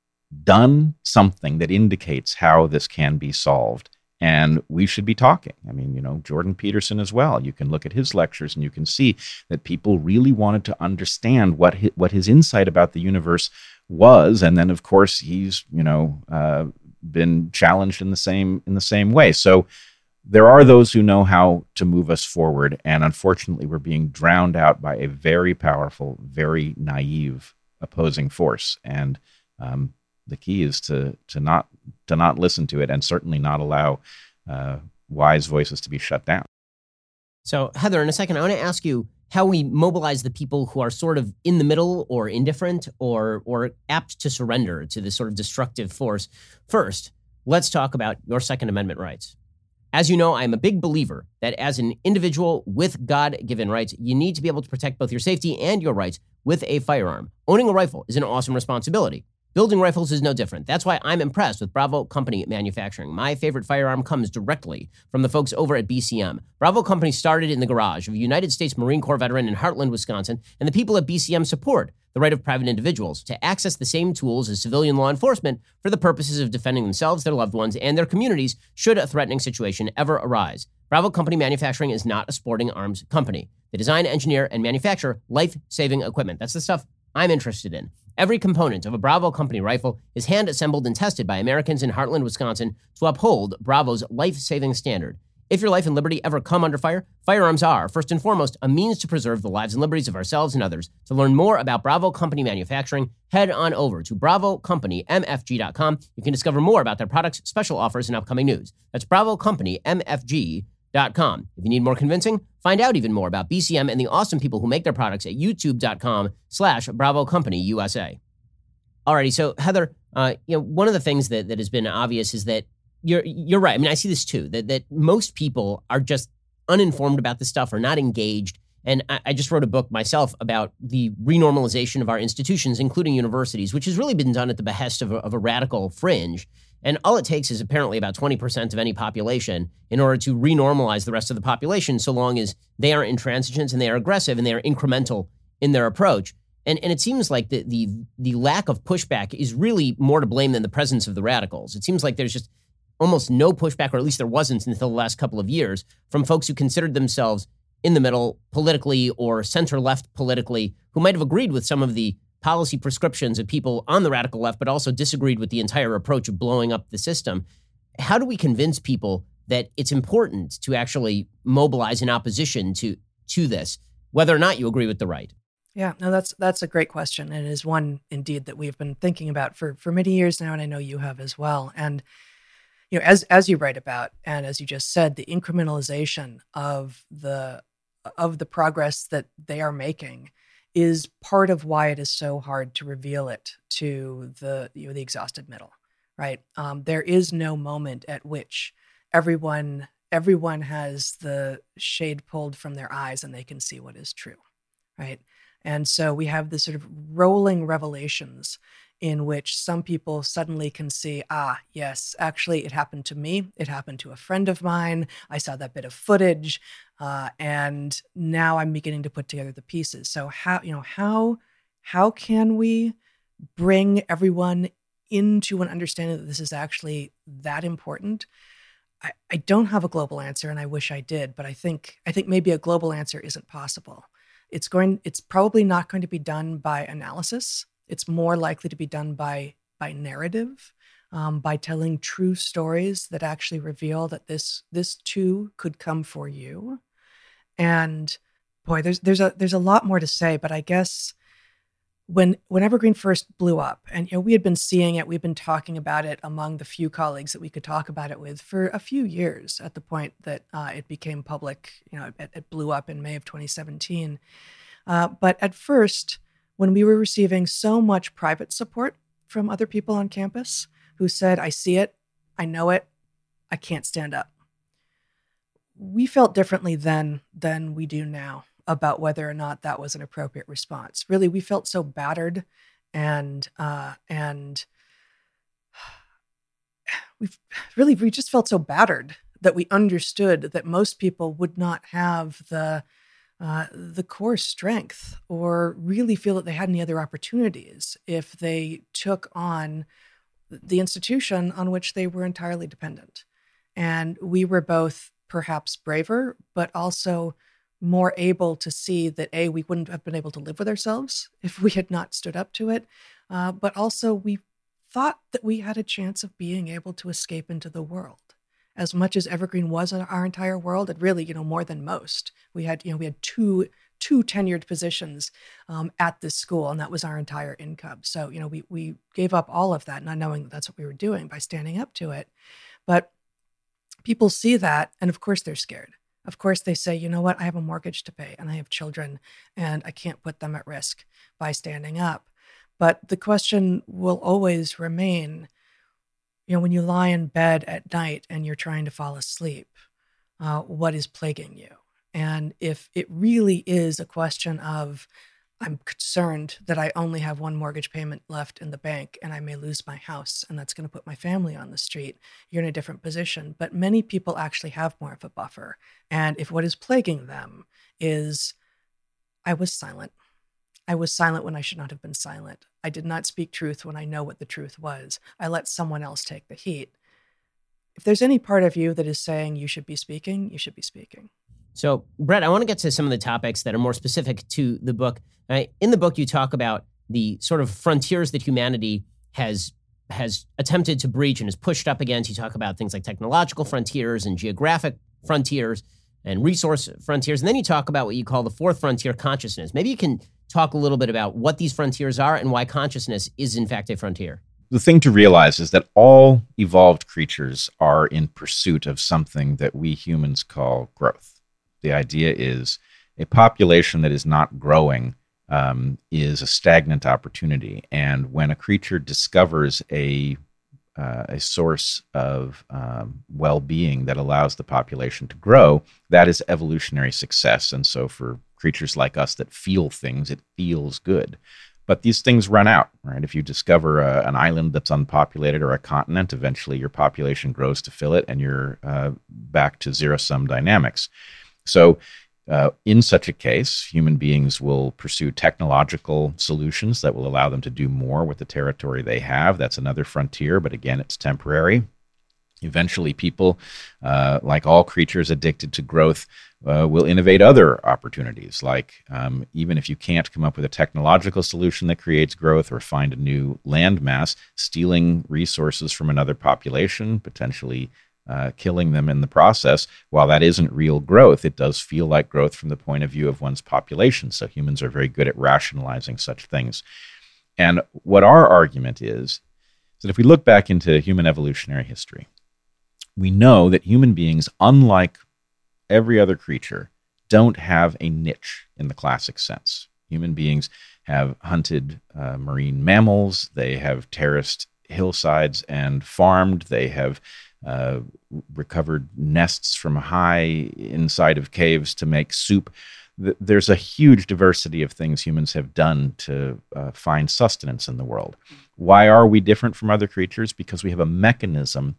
[SPEAKER 1] done something that indicates how this can be solved. And we should be talking. I mean, you know, Jordan Peterson as well. You can look at his lectures and you can see that people really wanted to understand what his, what his insight about the universe was. And then, of course, he's, you know, uh, been challenged in the same in the same way. So there are those who know how to move us forward. And unfortunately, we're being drowned out by a very powerful, very naive opposing force. And um, the key is to to not to not listen to it, and certainly not allow uh, wise voices to be shut down.
[SPEAKER 2] So, Heather, in a second, I want to ask you how we mobilize the people who are sort of in the middle or indifferent or or apt to surrender to this sort of destructive force. First, let's talk about your Second Amendment rights. As you know, I'm a big believer that as an individual with God-given rights, you need to be able to protect both your safety and your rights with a firearm. Owning a rifle is an awesome responsibility. Building rifles is no different. That's why I'm impressed with Bravo Company Manufacturing. My favorite firearm comes directly from the folks over at B C M. Bravo Company started in the garage of a United States Marine Corps veteran in Heartland, Wisconsin, and the people at B C M support the right of private individuals to access the same tools as civilian law enforcement for the purposes of defending themselves, their loved ones, and their communities should a threatening situation ever arise. Bravo Company Manufacturing is not a sporting arms company. They design, engineer, and manufacture life-saving equipment. That's the stuff I'm interested in. Every component of a Bravo Company rifle is hand-assembled and tested by Americans in Heartland, Wisconsin to uphold Bravo's life-saving standard. If your life and liberty ever come under fire, firearms are, first and foremost, a means to preserve the lives and liberties of ourselves and others. To learn more about Bravo Company Manufacturing, head on over to bravo company m f g dot com. You can discover more about their products, special offers, and upcoming news. That's bravo company m f g dot com. If you need more convincing, find out even more about B C M and the awesome people who make their products at youtube.com slash Bravo Company USA. Alrighty, so Heather, uh, you know, one of the things that, that has been obvious is that You're you're right. I mean, I see this too, that that most people are just uninformed about this stuff or not engaged. And I, I just wrote a book myself about the renormalization of our institutions, including universities, which has really been done at the behest of a, of a radical fringe. And all it takes is apparently about twenty percent of any population in order to renormalize the rest of the population, so long as they are intransigent and they are aggressive and they are incremental in their approach. And and it seems like the the the lack of pushback is really more to blame than the presence of the radicals. It seems like there's just almost no pushback, or at least there wasn't until the last couple of years, from folks who considered themselves in the middle politically or center-left politically, who might have agreed with some of the policy prescriptions of people on the radical left, but also disagreed with the entire approach of blowing up the system. How do we convince people that it's important to actually mobilize in opposition to, to this, whether or not you agree with the right?
[SPEAKER 5] Yeah, no, that's that's a great question, and it is one indeed that we've been thinking about for, for many years now, and I know you have as well. And you know, as as you write about, and as you just said, the incrementalization of the of the progress that they are making is part of why it is so hard to reveal it to the you know the exhausted middle, right? Um, there is no moment at which everyone everyone has the shade pulled from their eyes and they can see what is true, right? And so we have this sort of rolling revelations in which some people suddenly can see, ah, yes, actually it happened to me. It happened to a friend of mine. I saw that bit of footage, uh, and now I'm beginning to put together the pieces. So how, you know, how, how can we bring everyone into an understanding that this is actually that important? I, I don't have a global answer, and I wish I did, but I think, I think maybe a global answer isn't possible. It's going, it's probably not going to be done by analysis. It's more likely to be done by by narrative, um, by telling true stories that actually reveal that this this too could come for you. And boy, there's there's a there's a lot more to say, but I guess when when Evergreen first blew up, and you know we had been seeing it, we've been talking about it among the few colleagues that we could talk about it with for a few years. At the point that uh, it became public, you know, it, it blew up in May of twenty seventeen. Uh, but at first, when we were receiving so much private support from other people on campus who said, I see it, I know it, I can't stand up. We felt differently then than we do now about whether or not that was an appropriate response. Really, we felt so battered and, uh, and we really, we just felt so battered that we understood that most people would not have the Uh, the core strength or really feel that they had any other opportunities if they took on the institution on which they were entirely dependent. And we were both perhaps braver, but also more able to see that, A, we wouldn't have been able to live with ourselves if we had not stood up to it. Uh, but also we thought that we had a chance of being able to escape into the world. As much as Evergreen was our entire world, and really, you know, more than most. We had, you know, we had two two tenured positions um, at this school, and that was our entire income. So, you know, we we gave up all of that, not knowing that that's what we were doing by standing up to it. But people see that, and of course they're scared. Of course they say, you know what, I have a mortgage to pay, and I have children, and I can't put them at risk by standing up. But the question will always remain, you know, when you lie in bed at night and you're trying to fall asleep, uh, what is plaguing you? And if it really is a question of, I'm concerned that I only have one mortgage payment left in the bank and I may lose my house and that's going to put my family on the street, you're in a different position. But many people actually have more of a buffer. And if what is plaguing them is, I was silent. I was silent when I should not have been silent. I did not speak truth when I know what the truth was. I let someone else take the heat. If there's any part of you that is saying you should be speaking, you should be speaking.
[SPEAKER 2] So, Brett, I want to get to some of the topics that are more specific to the book. Uh, in the book, you talk about the sort of frontiers that humanity has has attempted to breach and is pushed up against. You talk about things like technological frontiers and geographic frontiers and resource frontiers. And then you talk about what you call the fourth frontier, consciousness. Maybe you can talk a little bit about what these frontiers are and why consciousness is in fact a frontier.
[SPEAKER 1] The thing to realize is that all evolved creatures are in pursuit of something that we humans call growth. The idea is a population that is not growing um, is a stagnant opportunity. And when a creature discovers a uh, a source of um, well-being that allows the population to grow, that is evolutionary success. And so for creatures like us that feel things, it feels good. But these things run out, right? If you discover a, an island that's unpopulated or a continent, eventually your population grows to fill it and you're uh, back to zero-sum dynamics. So uh, in such a case, human beings will pursue technological solutions that will allow them to do more with the territory they have. That's another frontier, but again, it's temporary. Eventually, people, uh, like all creatures addicted to growth, uh, will innovate other opportunities. Like um, even if you can't come up with a technological solution that creates growth or find a new landmass, stealing resources from another population, potentially uh, killing them in the process, while that isn't real growth, it does feel like growth from the point of view of one's population. So humans are very good at rationalizing such things. And what our argument is, is that if we look back into human evolutionary history, we know that human beings, unlike every other creature, don't have a niche in the classic sense. Human beings have hunted uh, marine mammals, they have terraced hillsides and farmed, they have uh, recovered nests from high inside of caves to make soup. There's a huge diversity of things humans have done to uh, find sustenance in the world. Why are we different from other creatures? Because we have a mechanism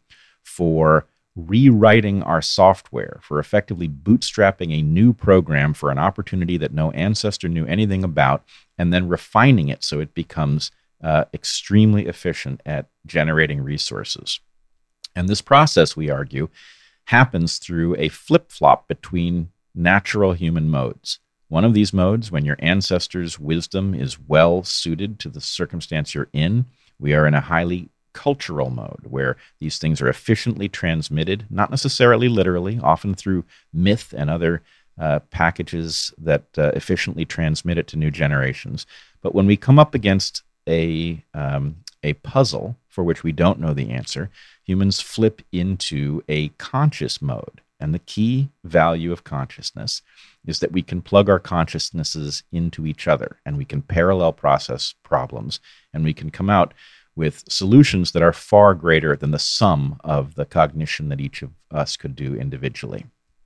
[SPEAKER 1] for rewriting our software, for effectively bootstrapping a new program for an opportunity that no ancestor knew anything about, and then refining it so it becomes uh, extremely efficient at generating resources. And this process, we argue, happens through a flip-flop between natural human modes. One of these modes, when your ancestors' wisdom is well suited to the circumstance you're in, we are in a highly cultural mode where these things are efficiently transmitted, not necessarily literally, often through myth and other uh, packages that uh, efficiently transmit it to new generations. But when we come up against a um, a puzzle for which we don't know the answer, humans flip into a conscious mode. And the key value of consciousness is that we can plug our consciousnesses into each other, and we can parallel process problems, and we can come out with solutions that are far greater than the sum of the cognition that each of us could do individually.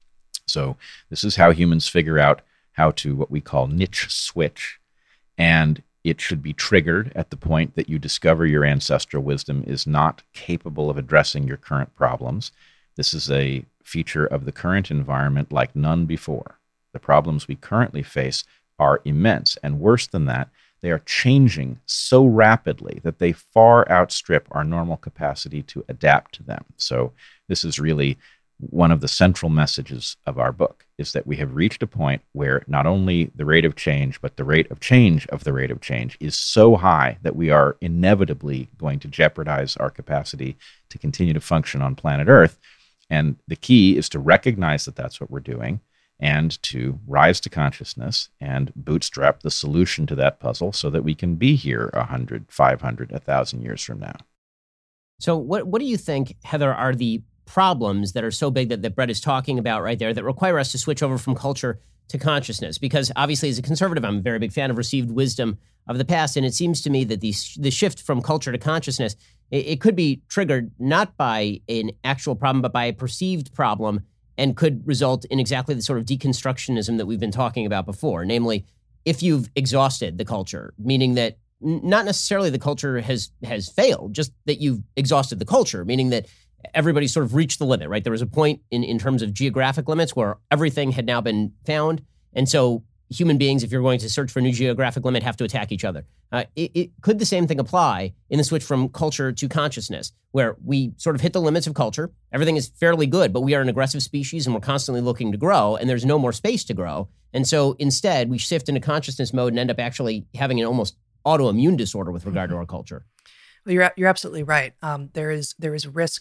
[SPEAKER 1] So this is how humans figure out how to what we call niche switch, and it should be triggered at the point that you discover your ancestral wisdom is not capable of addressing your current problems. This is a feature of the current environment like none before. The problems we currently face are immense, and worse than that, they are changing so rapidly that they far outstrip our normal capacity to adapt to them. So this is really one of the central messages of our book, is that we have reached a point where not only the rate of change, but the rate of change of the rate of change is so high that we are inevitably going to jeopardize our capacity to continue to function on planet Earth. And the key is to recognize that that's what we're doing, and to rise to consciousness and bootstrap the solution to that puzzle so that we can be here one hundred, five hundred, one thousand years from now.
[SPEAKER 2] So what, what do you think, Heather, are the problems that are so big that, that Brett is talking about right there that require us to switch over from culture to consciousness? Because obviously, as a conservative, I'm a very big fan of received wisdom of the past, and it seems to me that the, the shift from culture to consciousness, it, it could be triggered not by an actual problem, but by a perceived problem, and could result in exactly the sort of deconstructionism that we've been talking about before. Namely, if you've exhausted the culture, meaning that not necessarily the culture has has failed, just that you've exhausted the culture, meaning that everybody sort of reached the limit, right? There was a point in, in terms of geographic limits where everything had now been found. And so human beings, if you're going to search for a new geographic limit, have to attack each other. Uh, it, it, could the same thing apply in the switch from culture to consciousness, where we sort of hit the limits of culture, everything is fairly good, but we are an aggressive species and we're constantly looking to grow, and there's no more space to grow. And so instead, we shift into consciousness mode and end up actually having an almost autoimmune disorder with regard to our culture.
[SPEAKER 5] Well, you're, you're absolutely right. Um, there is there is risk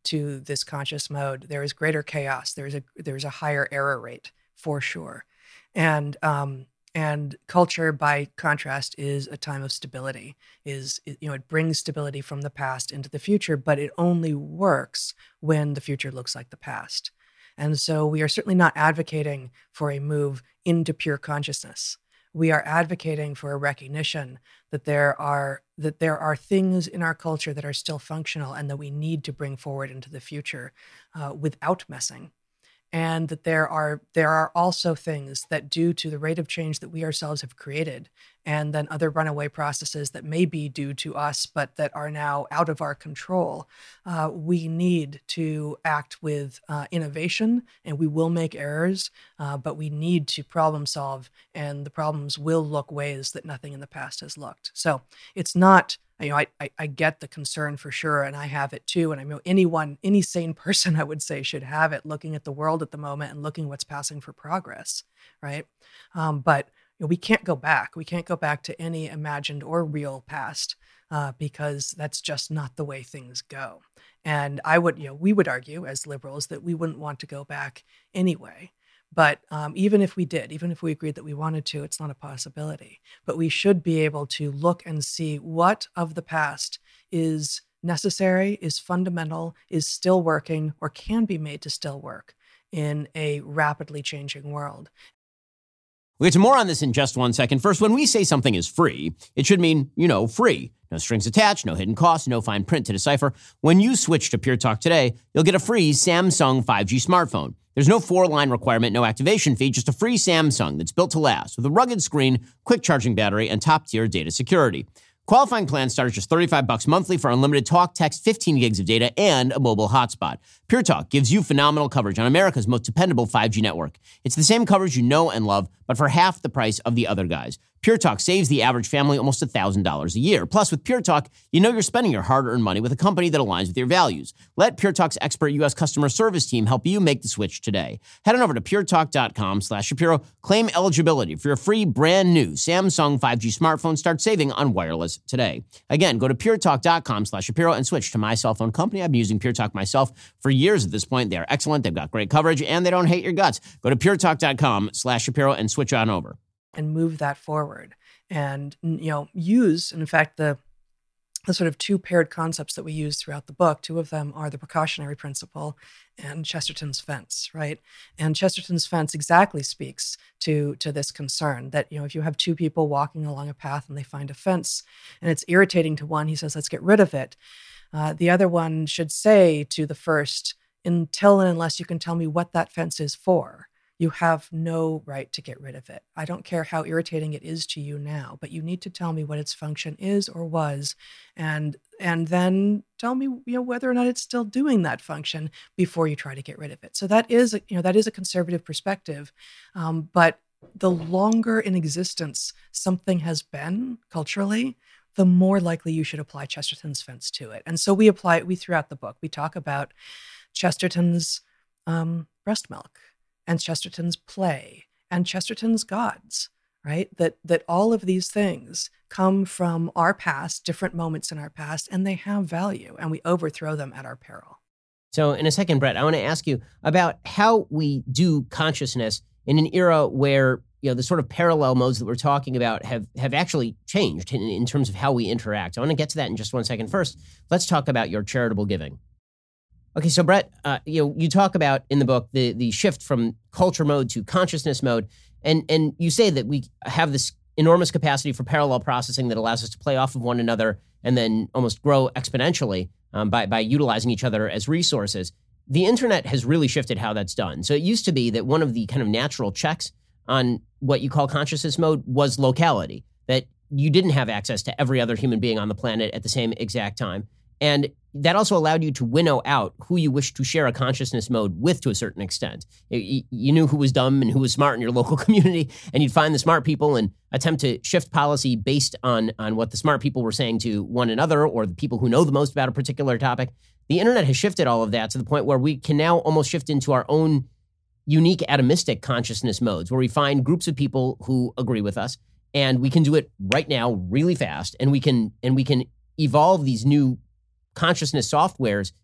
[SPEAKER 5] to this conscious mode, there is greater chaos. There's a there's a higher error rate for sure, and um, and culture, by contrast, is a time of stability. Is you know it brings stability from the past into the future, but it only works when the future looks like the past. And so we are certainly not advocating for a move into pure consciousness. We are advocating for a recognition that there are that there are things in our culture that are still functional and that we need to bring forward into the future uh, without messing. And that there are there are also things that, due to the rate of change that we ourselves have created, and then other runaway processes that may be due to us, but that are now out of our control, uh, we need to act with uh, innovation, and we will make errors, uh, but we need to problem solve, and the problems will look ways that nothing in the past has looked. So it's not, you know, I, I, I get the concern for sure, and I have it too. And I know anyone, any sane person, I would say, should have it, looking at the world at the moment and looking what's passing for progress, right? Um, but you know, we can't go back. We can't go back to any imagined or real past uh, because that's just not the way things go. And I would, you know, we would argue as liberals that we wouldn't want to go back anyway. But um, even if we did, even if we agreed that we wanted to, it's not a possibility. But we should be able to look and see what of the past is necessary, is fundamental, is still working, or can be made to still work in a rapidly changing world.
[SPEAKER 2] We'll get to more on this in just one second. First, when we say something is free, it should mean, you know, free. No strings attached, no hidden costs, no fine print to decipher. When you switch to Pure Talk today, you'll get a free Samsung five G smartphone. There's no four-line requirement, no activation fee, just a free Samsung that's built to last with a rugged screen, quick charging battery, and top-tier data security. Qualifying plans start at just thirty-five bucks monthly for unlimited talk, text, fifteen gigs of data, and a mobile hotspot. Pure Talk gives you phenomenal coverage on America's most dependable five G network. It's the same coverage you know and love, but for half the price of the other guys. Pure Talk saves the average family almost one thousand dollars a year. Plus, with Pure Talk, you know you're spending your hard-earned money with a company that aligns with your values. Let Pure Talk's expert U S customer service team help you make the switch today. Head on over to puretalk.com slash Shapiro. Claim eligibility for your free brand new Samsung five G smartphone. Start saving on wireless today. Again, go to puretalk.com slash Shapiro and switch to my cell phone company. I've been using Pure Talk myself for years at this point. They are excellent. They've got great coverage, and they don't hate your guts. Go to puretalk.com slash Shapiro and switch on over.
[SPEAKER 5] And move that forward, and you know, use. And in fact, the the sort of two paired concepts that we use throughout the book, two of them are the precautionary principle and Chesterton's fence, right? And Chesterton's fence exactly speaks to to this concern that, you know, if you have two people walking along a path and they find a fence and it's irritating to one, he says, let's get rid of it. Uh, the other one should say to the first, until and unless you can tell me what that fence is for, you have no right to get rid of it. I don't care how irritating it is to you now, but you need to tell me what its function is or was, and and then tell me, you know, whether or not it's still doing that function before you try to get rid of it. So that is, a, you know, that is a conservative perspective, um, but the longer in existence something has been culturally, the more likely you should apply Chesterton's fence to it. And so we apply it. We throughout the book we talk about Chesterton's um, breast milk, and Chesterton's play, and Chesterton's gods, right? That that all of these things come from our past, different moments in our past, and they have value, and we overthrow them at our peril.
[SPEAKER 2] So in a second, Brett, I want to ask you about how we do consciousness in an era where, you know, the sort of parallel modes that we're talking about have, have actually changed in, in terms of how we interact. I want to get to that in just one second. First, let's talk about your charitable giving. Okay, so Brett, uh, you know, you talk about in the book the the shift from culture mode to consciousness mode, and and you say that we have this enormous capacity for parallel processing that allows us to play off of one another and then almost grow exponentially um, by by utilizing each other as resources. The internet has really shifted how that's done. So it used to be that one of the kind of natural checks on what you call consciousness mode was locality, that you didn't have access to every other human being on the planet at the same exact time. And that also allowed you to winnow out who you wished to share a consciousness mode with to a certain extent. You knew who was dumb and who was smart in your local community, and you'd find the smart people and attempt to shift policy based on, on what the smart people were saying to one another or the people who know the most about a particular topic. The internet has shifted all of that to the point where we can now almost shift into our own unique atomistic consciousness modes, where we find groups of people who agree with us, and we can do it right now really fast, and we can and we can evolve these new consciousness softwares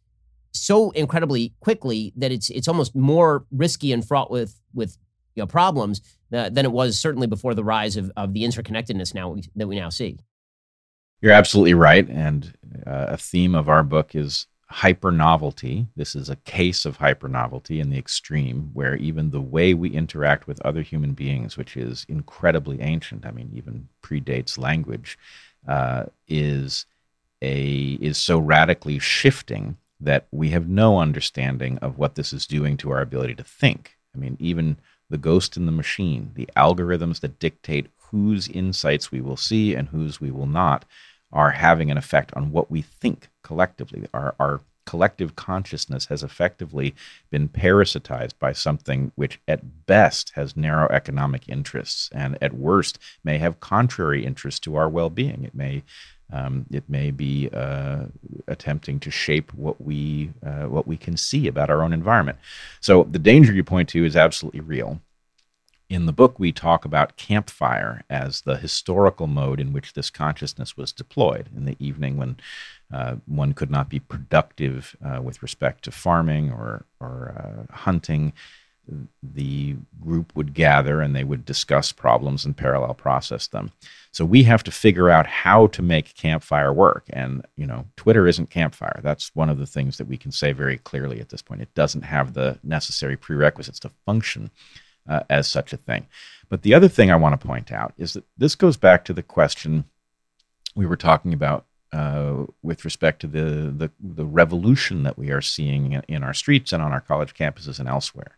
[SPEAKER 2] so incredibly quickly that it's it's almost more risky and fraught with with you know, problems uh, than it was certainly before the rise of, of the interconnectedness now we, that we now see.
[SPEAKER 1] You're absolutely right. And uh, a theme of our book is hyper-novelty. This is a case of hyper-novelty in the extreme, where even the way we interact with other human beings, which is incredibly ancient, I mean, even predates language, uh, is a is so radically shifting that we have no understanding of what this is doing to our ability to think. I mean, even the ghost in the machine, the algorithms that dictate whose insights we will see and whose we will not, are having an effect on what we think collectively. Our, our collective consciousness has effectively been parasitized by something which at best has narrow economic interests and at worst may have contrary interests to our well-being. It may Um, it may be uh, attempting to shape what we uh, what we can see about our own environment. So the danger you point to is absolutely real. In the book, we talk about campfire as the historical mode in which this consciousness was deployed. In the evening, when uh, one could not be productive uh, with respect to farming or or uh, hunting, the group would gather and they would discuss problems and parallel process them. So we have to figure out how to make campfire work. And, you know, Twitter isn't campfire. That's one of the things that we can say very clearly at this point. It doesn't have the necessary prerequisites to function uh, as such a thing. But the other thing I want to point out is that this goes back to the question we were talking about uh, with respect to the, the, the revolution that we are seeing in, in our streets and on our college campuses and elsewhere.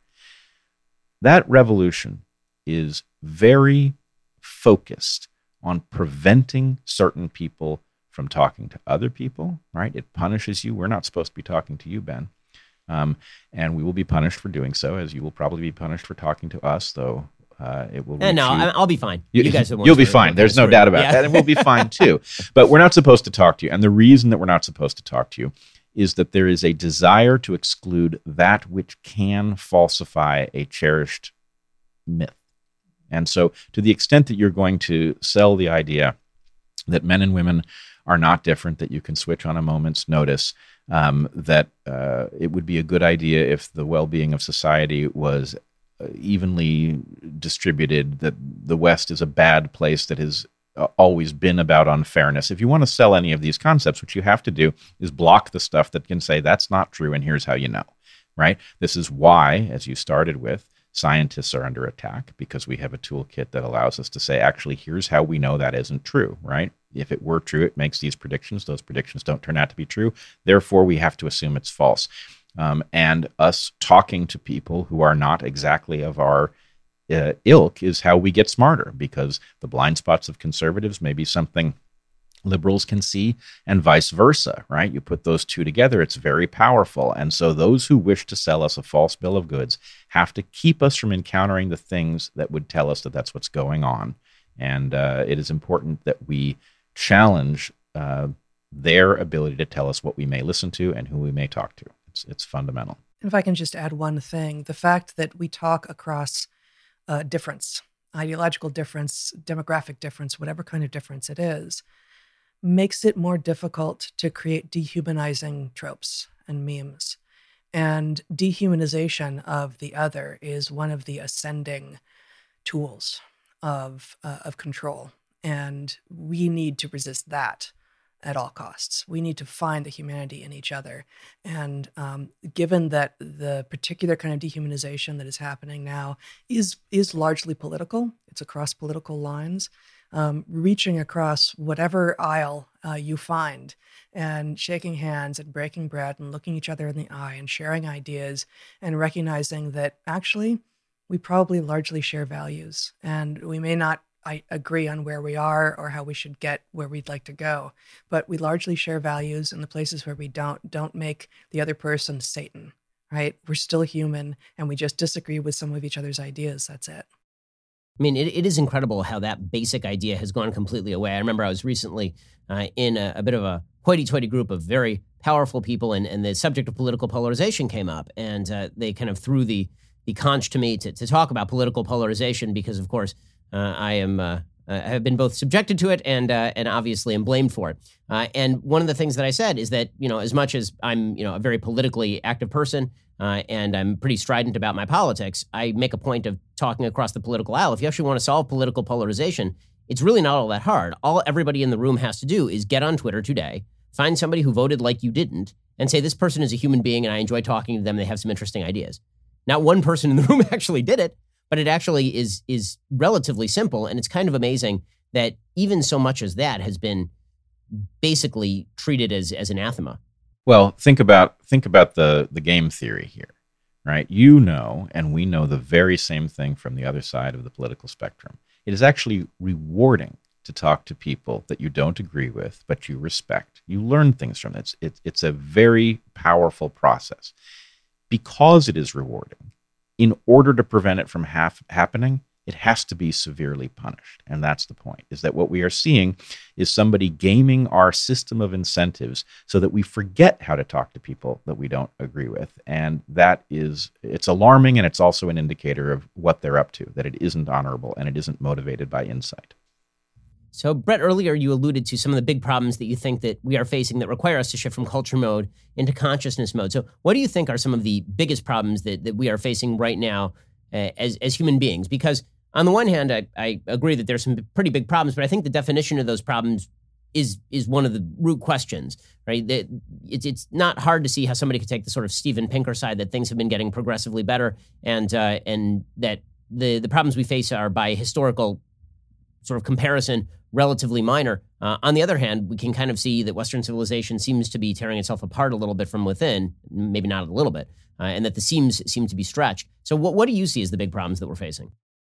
[SPEAKER 1] That revolution is very focused on preventing certain people from talking to other people, right? It punishes you. We're not supposed to be talking to you, Ben. Um, and we will be punished for doing so, as you will probably be punished for talking to us, though uh, it will
[SPEAKER 2] And no,
[SPEAKER 6] you.
[SPEAKER 2] I'll be fine. You, you guys are more
[SPEAKER 1] You'll be fine. There's no doubt about
[SPEAKER 2] yeah.
[SPEAKER 1] that. And we'll be fine too. But we're not supposed to talk to you. And the reason that we're not supposed to talk to you is that there is a desire to exclude that which can falsify a cherished myth. And so to the extent that you're going to sell the idea that men and women are not different, that you can switch on a moment's notice, um, that uh, it would be a good idea if the well-being of society was uh, evenly distributed, that the West is a bad place that has uh, always been about unfairness. If you want to sell any of these concepts, what you have to do is block the stuff that can say that's not true and here's how you know, right? This is why, as you started with, scientists are under attack, because we have a toolkit that allows us to say, actually, here's how we know that isn't true, right? If it were true, it makes these predictions. Those predictions don't turn out to be true. Therefore, we have to assume it's false. Um, and us talking to people who are not exactly of our uh, ilk is how we get smarter, because the blind spots of conservatives may be something liberals can see, and vice versa, right? You put those two together, it's very powerful. And so those who wish to sell us a false bill of goods have to keep us from encountering the things that would tell us that that's what's going on. And uh, it is important that we challenge uh, their ability to tell us what we may listen to and who we may talk to. It's, it's fundamental.
[SPEAKER 5] And if I can just add one thing, the fact that we talk across uh, difference, ideological difference, demographic difference, whatever kind of difference it is, makes it more difficult to create dehumanizing tropes and memes. And dehumanization of the other is one of the ascending tools of, uh, of control. And we need to resist that at all costs. We need to find the humanity in each other. And um, given that the particular kind of dehumanization that is happening now is, is largely political, it's across political lines, Um, reaching across whatever aisle uh, you find and shaking hands and breaking bread and looking each other in the eye and sharing ideas and recognizing that actually we probably largely share values, and we may not I agree on where we are or how we should get where we'd like to go, but we largely share values, and the places where we don't, don't make the other person Satan, right? We're still human, and we just disagree with some of each other's ideas. That's it.
[SPEAKER 2] I mean, it, it is incredible how that basic idea has gone completely away. I remember I was recently uh, in a, a bit of a hoity-toity group of very powerful people, and, and the subject of political polarization came up, and uh, they kind of threw the the conch to me to, to talk about political polarization because, of course, uh, I am uh, uh, have been both subjected to it and uh, and obviously am blamed for it. Uh, and one of the things that I said is that, you know, as much as I'm, you know, a very politically active person uh, and I'm pretty strident about my politics, I make a point of talking across the political aisle. If you actually want to solve political polarization, it's really not all that hard. All everybody in the room has to do is get on Twitter today, find somebody who voted like you didn't, and say, this person is a human being and I enjoy talking to them. They have some interesting ideas. Not one person in the room actually did it, but it actually is is relatively simple. And it's kind of amazing that even so much as that has been basically treated as, as anathema.
[SPEAKER 1] Well, think about think about the, the game theory here, right? You know, and we know the very same thing from the other side of the political spectrum. It is actually rewarding to talk to people that you don't agree with, but you respect. You learn things from it. It's, it's a very powerful process. Because it is rewarding, in order to prevent it from half happening, it has to be severely punished. And that's the point, is that what we are seeing is somebody gaming our system of incentives so that we forget how to talk to people that we don't agree with. And that is, it's alarming, and it's also an indicator of what they're up to, that it isn't honorable and it isn't motivated by insight.
[SPEAKER 2] So, Brett, earlier you alluded to some of the big problems that you think that we are facing that require us to shift from culture mode into consciousness mode. So what do you think are some of the biggest problems that, that we are facing right now uh, as, as human beings? Because on the one hand, I, I agree that there's some pretty big problems, but I think the definition of those problems is is one of the root questions, right? That it's, it's not hard to see how somebody could take the sort of Steven Pinker side that things have been getting progressively better and uh, and that the, the problems we face are by historical sort of comparison relatively minor. Uh, on the other hand, we can kind of see that Western civilization seems to be tearing itself apart a little bit from within, maybe not a little bit, uh, and that the seams seem to be stretched. So what, what do you see as the big problems that we're facing?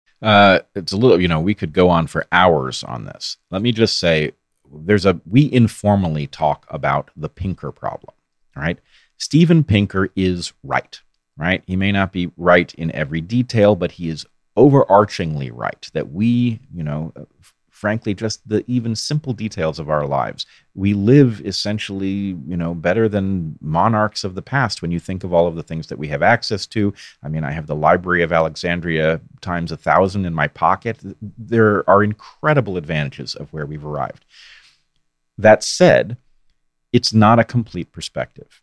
[SPEAKER 1] Uh, it's a little, you know, we could go on for hours on this. Let me just say, there's a, we informally talk about the Pinker problem, all right? Steven Pinker is right, right? He may not be right in every detail, but he is overarchingly right that we, you know, frankly, just the even simple details of our lives. We live essentially, you know, better than monarchs of the past when you think of all of the things that we have access to. I mean, I have the Library of Alexandria times a thousand in my pocket. There are incredible advantages of where we've arrived. That said, it's not a complete perspective.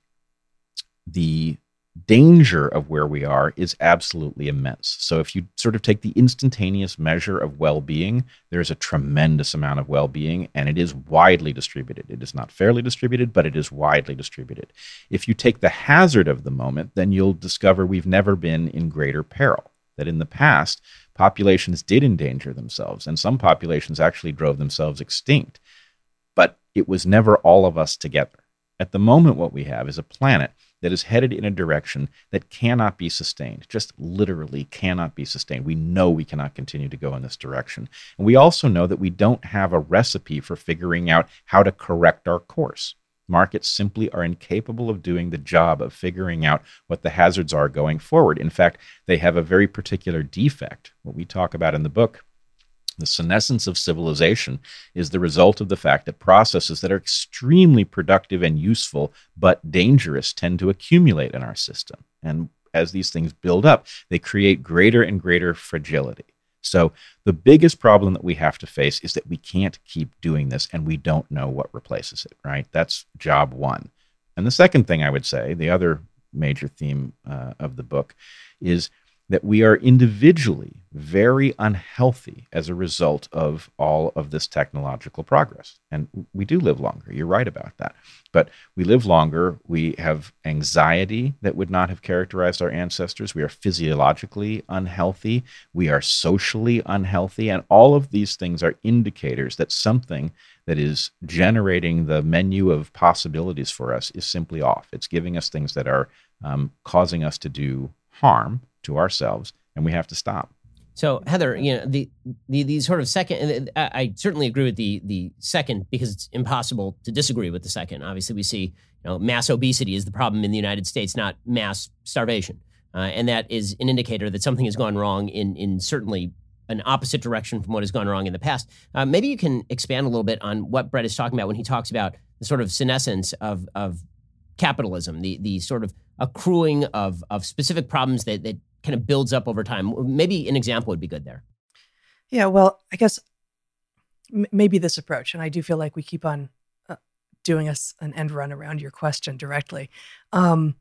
[SPEAKER 1] The danger of where we are is absolutely immense. So if you sort of take the instantaneous measure of well-being, there's a tremendous amount of well-being, and it is widely distributed. It is not fairly distributed, but it is widely distributed. If you take the hazard of the moment, then you'll discover we've never been in greater peril. That in the past, populations did endanger themselves, and some populations actually drove themselves extinct. But it was never all of us together. At the moment, what we have is a planet that is headed in a direction that cannot be sustained, just literally cannot be sustained. We know we cannot continue to go in this direction. And we also know that we don't have a recipe for figuring out how to correct our course. Markets simply are incapable of doing the job of figuring out what the hazards are going forward. In fact, they have a very particular defect. What we talk about in the book, the senescence of civilization, is the result of the fact that processes that are extremely productive and useful but dangerous tend to accumulate in our system. And as these things build up, they create greater and greater fragility. So the biggest problem that we have to face is that we can't keep doing this and we don't know what replaces it, right? That's job one. And the second thing I would say, the other major theme uh, of the book, is that we are individually very unhealthy as a result of all of this technological progress. And we do live longer. You're right about that. But we live longer. We have anxiety that would not have characterized our ancestors. We are physiologically unhealthy. We are socially unhealthy. And all of these things are indicators that something that is generating the menu of possibilities for us is simply off. It's giving us things that are um, causing us to do harm to ourselves, and we have to stop.
[SPEAKER 2] So, Heather, you know, the the, the sort of second, I, I certainly agree with the the second, because it's impossible to disagree with the second. Obviously, we see, you know, mass obesity is the problem in the United States, not mass starvation, uh, and that is an indicator that something has gone wrong in in certainly an opposite direction from what has gone wrong in the past. Uh, maybe you can expand a little bit on what Brett is talking about when he talks about the sort of senescence of of capitalism, the the sort of accruing of of specific problems that that kind of builds up over time. Maybe an example would be good there.
[SPEAKER 5] Yeah, well, I guess m- maybe this approach, and I do feel like we keep on uh, doing us an end run around your question directly. Um,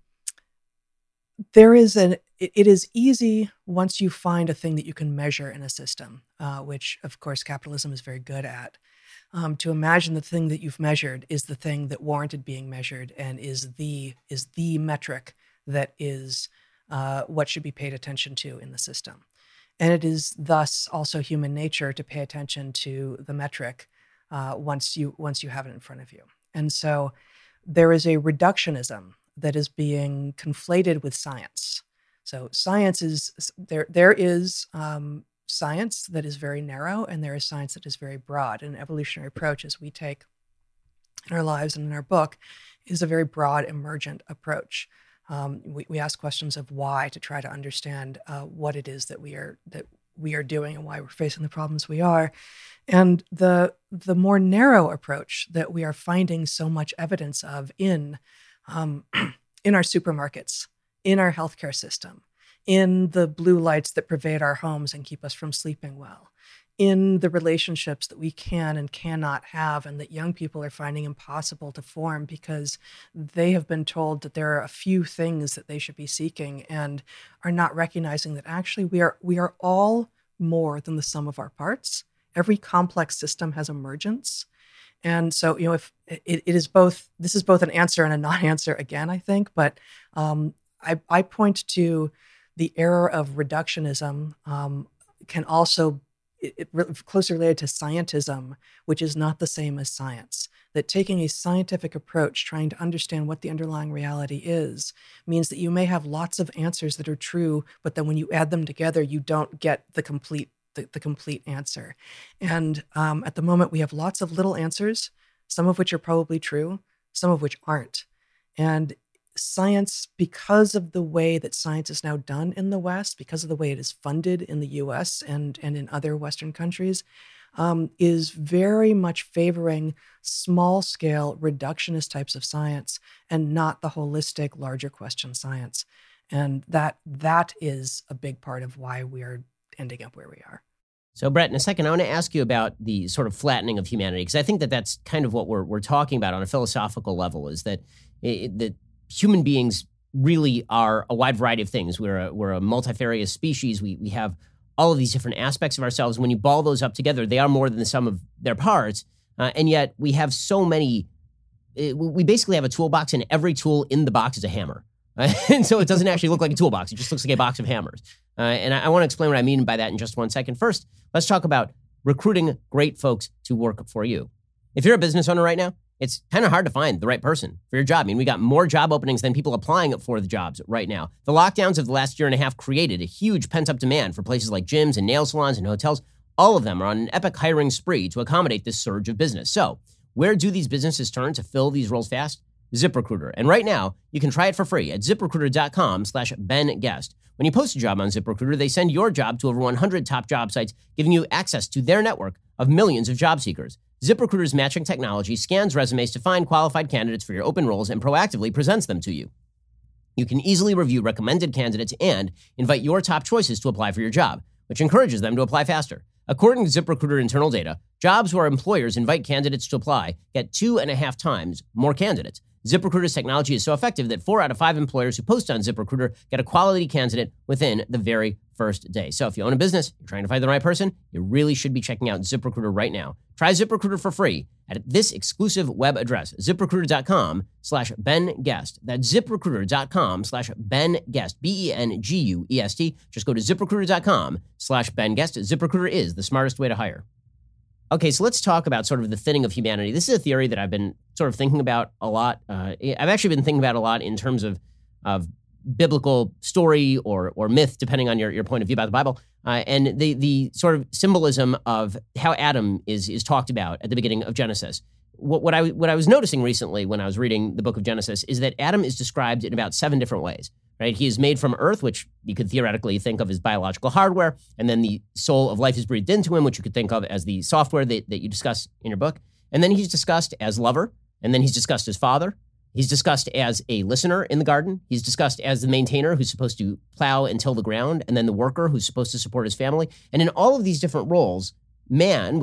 [SPEAKER 5] there is an, it, it is easy once you find a thing that you can measure in a system, uh, which of course capitalism is very good at, um, to imagine the thing that you've measured is the thing that warranted being measured and is the, is the metric that is uh, what should be paid attention to in the system. And it is thus also human nature to pay attention to the metric uh, once you once you have it in front of you. And so there is a reductionism that is being conflated with science. So science is there. There is um, science that is very narrow, and there is science that is very broad. And an evolutionary approach, as we take in our lives and in our book, is a very broad, emergent approach. Um, we, we ask questions of why to try to understand uh, what it is that we are that we are doing and why we're facing the problems we are. And the the more narrow approach that we are finding so much evidence of in um, in our supermarkets, in our healthcare system, in the blue lights that pervade our homes and keep us from sleeping well, in the relationships that we can and cannot have and that young people are finding impossible to form because they have been told that there are a few things that they should be seeking and are not recognizing that actually we are we are all more than the sum of our parts. Every complex system has emergence. And so, you know, if it, it is both, this is both an answer and a non-answer again, I think, but um, I, I point to the error of reductionism um, can also It, it closely related to scientism, which is not the same as science. That taking a scientific approach, trying to understand what the underlying reality is, means that you may have lots of answers that are true, but then when you add them together, you don't get the complete the, the complete answer. And um, at the moment, we have lots of little answers, some of which are probably true, some of which aren't. And science, because of the way that science is now done in the West, because of the way it is funded in the U S and, and in other Western countries, um, is very much favoring small-scale reductionist types of science and not the holistic, larger question science. And that that is a big part of why we are ending up where we are.
[SPEAKER 2] So, Brett, in a second, I want to ask you about the sort of flattening of humanity, because I think that that's kind of what we're we're talking about on a philosophical level, is that it, that human beings really are a wide variety of things. We're a, we're a multifarious species. We we have all of these different aspects of ourselves. When you ball those up together, they are more than the sum of their parts. Uh, and yet we have so many, it, we basically have a toolbox, and every tool in the box is a hammer. Uh, and so it doesn't actually look like a toolbox. It just looks like a box of hammers. Uh, and I, I want to explain what I mean by that in just one second. First, let's talk about recruiting great folks to work for you. If you're a business owner right now, it's kind of hard to find the right person for your job. I mean, we got more job openings than people applying for the jobs right now. The lockdowns of the last year and a half created a huge pent-up demand for places like gyms and nail salons and hotels. All of them are on an epic hiring spree to accommodate this surge of business. So where do these businesses turn to fill these roles fast? ZipRecruiter. And right now, you can try it for free at ZipRecruiter.com slash Ben Guest. When you post a job on ZipRecruiter, they send your job to over one hundred top job sites, giving you access to their network of millions of job seekers. ZipRecruiter's matching technology scans resumes to find qualified candidates for your open roles and proactively presents them to you. You can easily review recommended candidates and invite your top choices to apply for your job, which encourages them to apply faster. According to ZipRecruiter internal data, jobs where employers invite candidates to apply get two and a half times more candidates. ZipRecruiter's technology is so effective that four out of five employers who post on ZipRecruiter get a quality candidate within the very first day. So if you own a business, you're trying to find the right person, you really should be checking out ZipRecruiter right now. Try ZipRecruiter for free at this exclusive web address, ZipRecruiter.com slash Ben Guest. That's ZipRecruiter.com slash Ben Guest, B E N G U E S T. Just go to ZipRecruiter.com slash Ben Guest. ZipRecruiter is the smartest way to hire. Okay, so let's talk about sort of the thinning of humanity. This is a theory that I've been sort of thinking about a lot. Uh, I've actually been thinking about a lot in terms of, of biblical story or or myth, depending on your, your point of view about the Bible, uh, and the the sort of symbolism of how Adam is is talked about at the beginning of Genesis. What, what I what I was noticing recently when I was reading the book of Genesis is that Adam is described in about seven different ways. Right? He is made from earth, which you could theoretically think of as biological hardware, and then the soul of life is breathed into him, which you could think of as the software that, that you discuss in your book. And then he's discussed as lover, and then he's discussed as father. He's discussed as a listener in the garden. He's discussed as the maintainer who's supposed to plow and till the ground, and then the worker who's supposed to support his family. And in all of these different roles, man, which is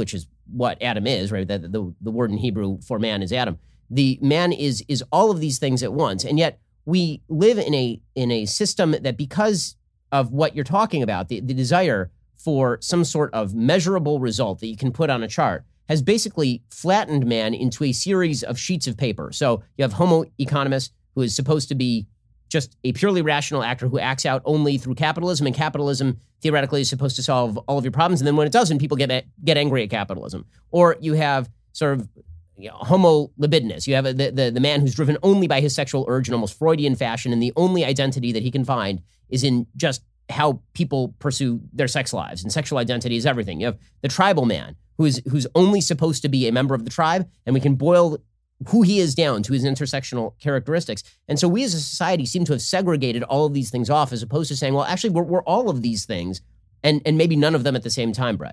[SPEAKER 2] what Adam is, right? The, the, the word in Hebrew for man is Adam. The man is is all of these things at once. And yet we live in a in a system that, because of what you're talking about, the, the desire for some sort of measurable result that you can put on a chart, has basically flattened man into a series of sheets of paper. So you have Homo economist, who is supposed to be just a purely rational actor who acts out only through capitalism, and capitalism theoretically is supposed to solve all of your problems. And then when it doesn't, people get get angry at capitalism. Or you have sort of, you know, Homo libidinus. You have a, the, the the man who's driven only by his sexual urge in almost Freudian fashion, and the only identity that he can find is in just how people pursue their sex lives, and sexual identity is everything. You have the tribal man, who is who's only supposed to be a member of the tribe, and we can boil who he is down to his intersectional characteristics. And so we as a society seem to have segregated all of these things off, as opposed to saying, well, actually, we're, we're all of these things, and, and maybe none of them at the same time, Brett.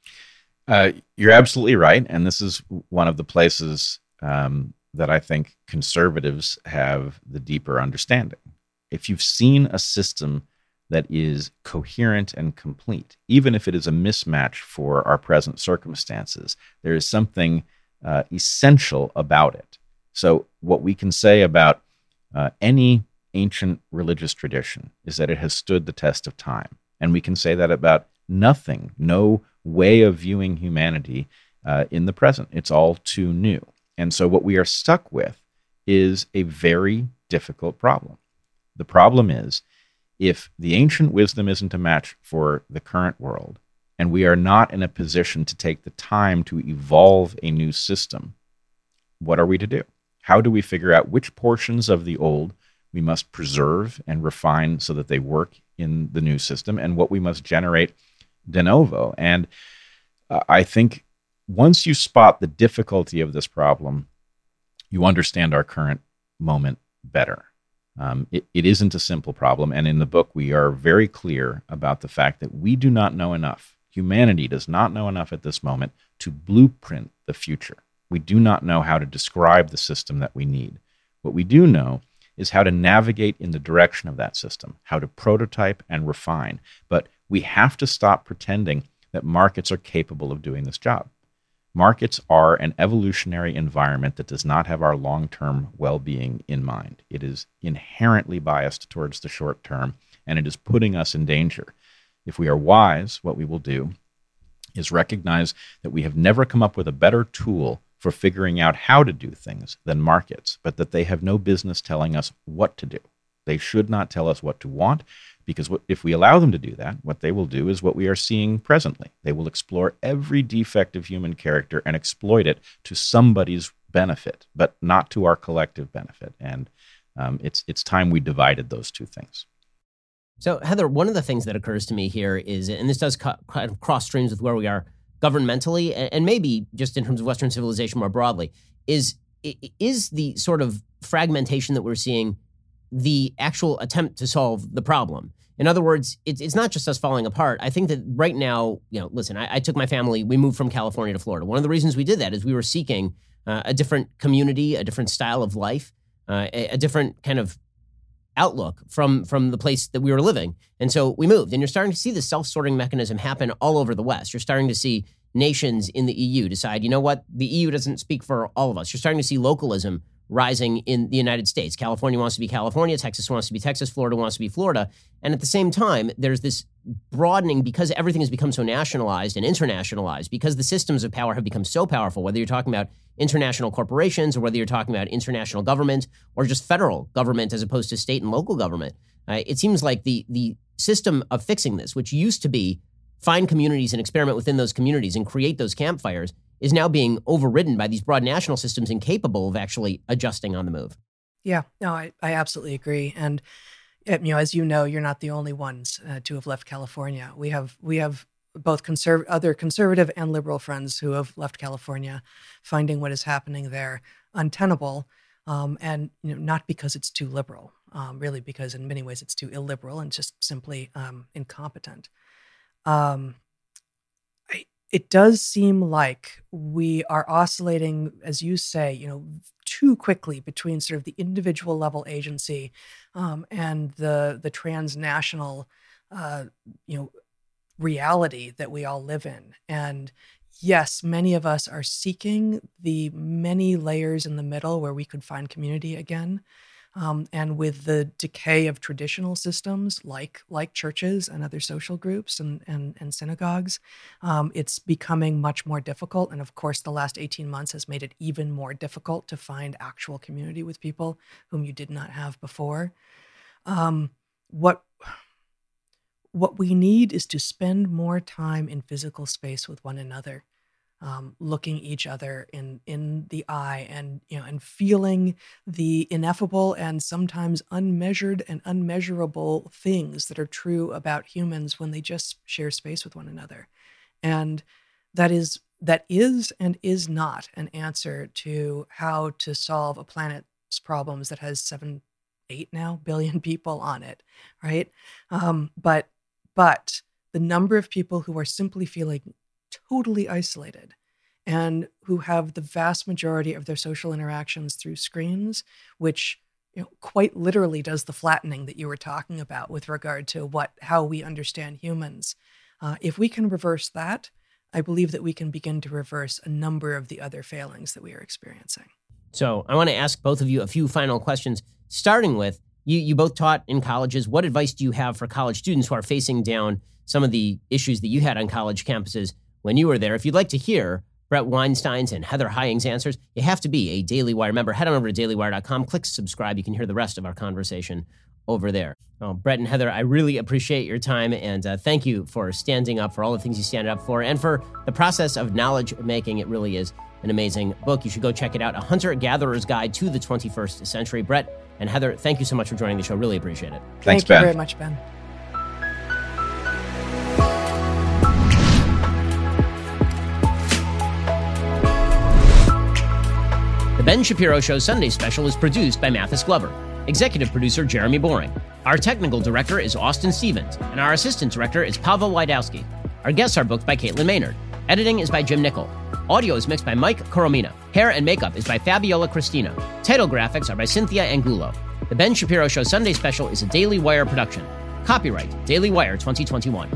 [SPEAKER 1] Uh, you're absolutely right. And this is one of the places um, that I think conservatives have the deeper understanding. If you've seen a system that is coherent and complete, even if it is a mismatch for our present circumstances, there is something uh, essential about it. So what we can say about uh, any ancient religious tradition is that it has stood the test of time. And we can say that about nothing, no way of viewing humanity uh, in the present. It's all too new. And so what we are stuck with is a very difficult problem. The problem is, if the ancient wisdom isn't a match for the current world, and we are not in a position to take the time to evolve a new system, what are we to do? How do we figure out which portions of the old we must preserve and refine so that they work in the new system, and what we must generate de novo? And uh, I think once you spot the difficulty of this problem, you understand our current moment better. Um, it, it isn't a simple problem. And in the book, we are very clear about the fact that we do not know enough. Humanity does not know enough at this moment to blueprint the future. We do not know how to describe the system that we need. What we do know is how to navigate in the direction of that system, how to prototype and refine. But we have to stop pretending that markets are capable of doing this job. Markets are an evolutionary environment that does not have our long-term well-being in mind. It is inherently biased towards the short term, and it is putting us in danger. If we are wise, what we will do is recognize that we have never come up with a better tool for figuring out how to do things than markets, but that they have no business telling us what to do. They should not tell us what to want, because if we allow them to do that, what they will do is what we are seeing presently. They will explore every defect of human character and exploit it to somebody's benefit, but not to our collective benefit. And um, it's it's time we divided those two things.
[SPEAKER 2] So, Heather, one of the things that occurs to me here is, and this does kind of cross streams with where we are governmentally, and maybe just in terms of Western civilization more broadly, is is the sort of fragmentation that we're seeing the actual attempt to solve the problem. In other words, it's it's not just us falling apart. I think that right now, you know, listen, I, I took my family, we moved from California to Florida. One of the reasons we did that is we were seeking uh, a different community, a different style of life, uh, a, a different kind of outlook from from the place that we were living. And so we moved. And you're starting to see the self-sorting mechanism happen all over the West. You're starting to see nations in the E U decide, you know what, the E U doesn't speak for all of us. You're starting to see localism rising in the United States. California wants to be California, Texas wants to be Texas, Florida wants to be Florida. And at the same time, there's this broadening, because everything has become so nationalized and internationalized, because the systems of power have become so powerful, whether you're talking about international corporations or whether you're talking about international government or just federal government as opposed to state and local government. Uh, it seems like the the system of fixing this, which used to be find communities and experiment within those communities and create those campfires, is now being overridden by these broad national systems incapable of actually adjusting on the move.
[SPEAKER 5] Yeah, no, I, I absolutely agree. And, you know, as you know, you're not the only ones uh, to have left California. We have we have both conserv- other conservative and liberal friends who have left California, finding what is happening there untenable, um, and you know, not because it's too liberal, um, really because in many ways it's too illiberal and just simply um, incompetent. Um, I, it does seem like we are oscillating, as you say, you know, too quickly between sort of the individual level agency um, and the the transnational, uh, you know, reality that we all live in. And yes, many of us are seeking the many layers in the middle where we could find community again. Um, and with the decay of traditional systems like like churches and other social groups and and, and synagogues, um, it's becoming much more difficult. And of course, the last eighteen months has made it even more difficult to find actual community with people whom you did not have before. Um, what what we need is to spend more time in physical space with one another. Um, looking each other in in the eye and you know and feeling the ineffable and sometimes unmeasured and unmeasurable things that are true about humans when they just share space with one another. And that is that is and is not an answer to how to solve a planet's problems that has seven, eight now billion people on it, right? Um, but but the number of people who are simply feeling totally isolated and who have the vast majority of their social interactions through screens, which you know, quite literally does the flattening that you were talking about with regard to what how we understand humans. Uh, if we can reverse that, I believe that we can begin to reverse a number of the other failings that we are experiencing.
[SPEAKER 2] So I want to ask both of you a few final questions, starting with, you, you both taught in colleges. What advice do you have for college students who are facing down some of the issues that you had on college campuses when you were there? If you'd like to hear Bret Weinstein's and Heather Heying's answers, you have to be a Daily Wire member. Head on over to daily wire dot com, click subscribe. You can hear the rest of our conversation over there. Oh, Bret and Heather, I really appreciate your time, and uh, thank you for standing up for all the things you stand up for and for the process of knowledge making. It really is an amazing book. You should go check it out, A Hunter-Gatherer's Guide to the twenty-first Century. Bret and Heather, thank you so much for joining the show. Really appreciate it.
[SPEAKER 1] Thanks,
[SPEAKER 5] Thank
[SPEAKER 1] Ben.
[SPEAKER 5] you very much, Ben.
[SPEAKER 2] The Ben Shapiro Show Sunday Special is produced by Mathis Glover. Executive producer Jeremy Boring. Our technical director is Austin Stevens, and our assistant director is Pavel Wydowski. Our guests are booked by Caitlin Maynard. Editing is by Jim Nickel. Audio is mixed by Mike Coromina. Hair and makeup is by Fabiola Cristina. Title graphics are by Cynthia Angulo. The Ben Shapiro Show Sunday Special is a Daily Wire production. Copyright Daily Wire twenty twenty-one.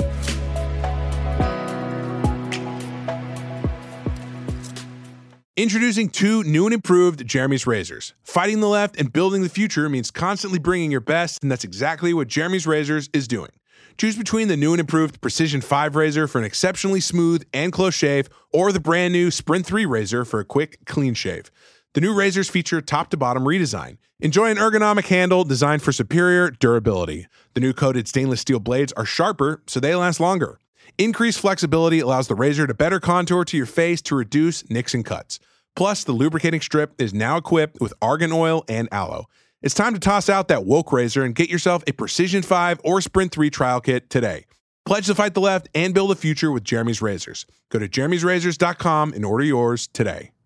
[SPEAKER 7] Introducing two new and improved Jeremy's Razors. Fighting the left and building the future means constantly bringing your best, and that's exactly what Jeremy's Razors is doing. Choose between the new and improved Precision five razor for an exceptionally smooth and close shave, or the brand new Sprint three razor for a quick, clean shave. The new razors feature top-to-bottom redesign. Enjoy an ergonomic handle designed for superior durability. The new coated stainless steel blades are sharper, so they last longer. Increased flexibility allows the razor to better contour to your face to reduce nicks and cuts. Plus, the lubricating strip is now equipped with argan oil and aloe. It's time to toss out that woke razor and get yourself a Precision five or Sprint three trial kit today. Pledge to fight the left and build a future with Jeremy's Razors. Go to jeremy's razors dot com and order yours today.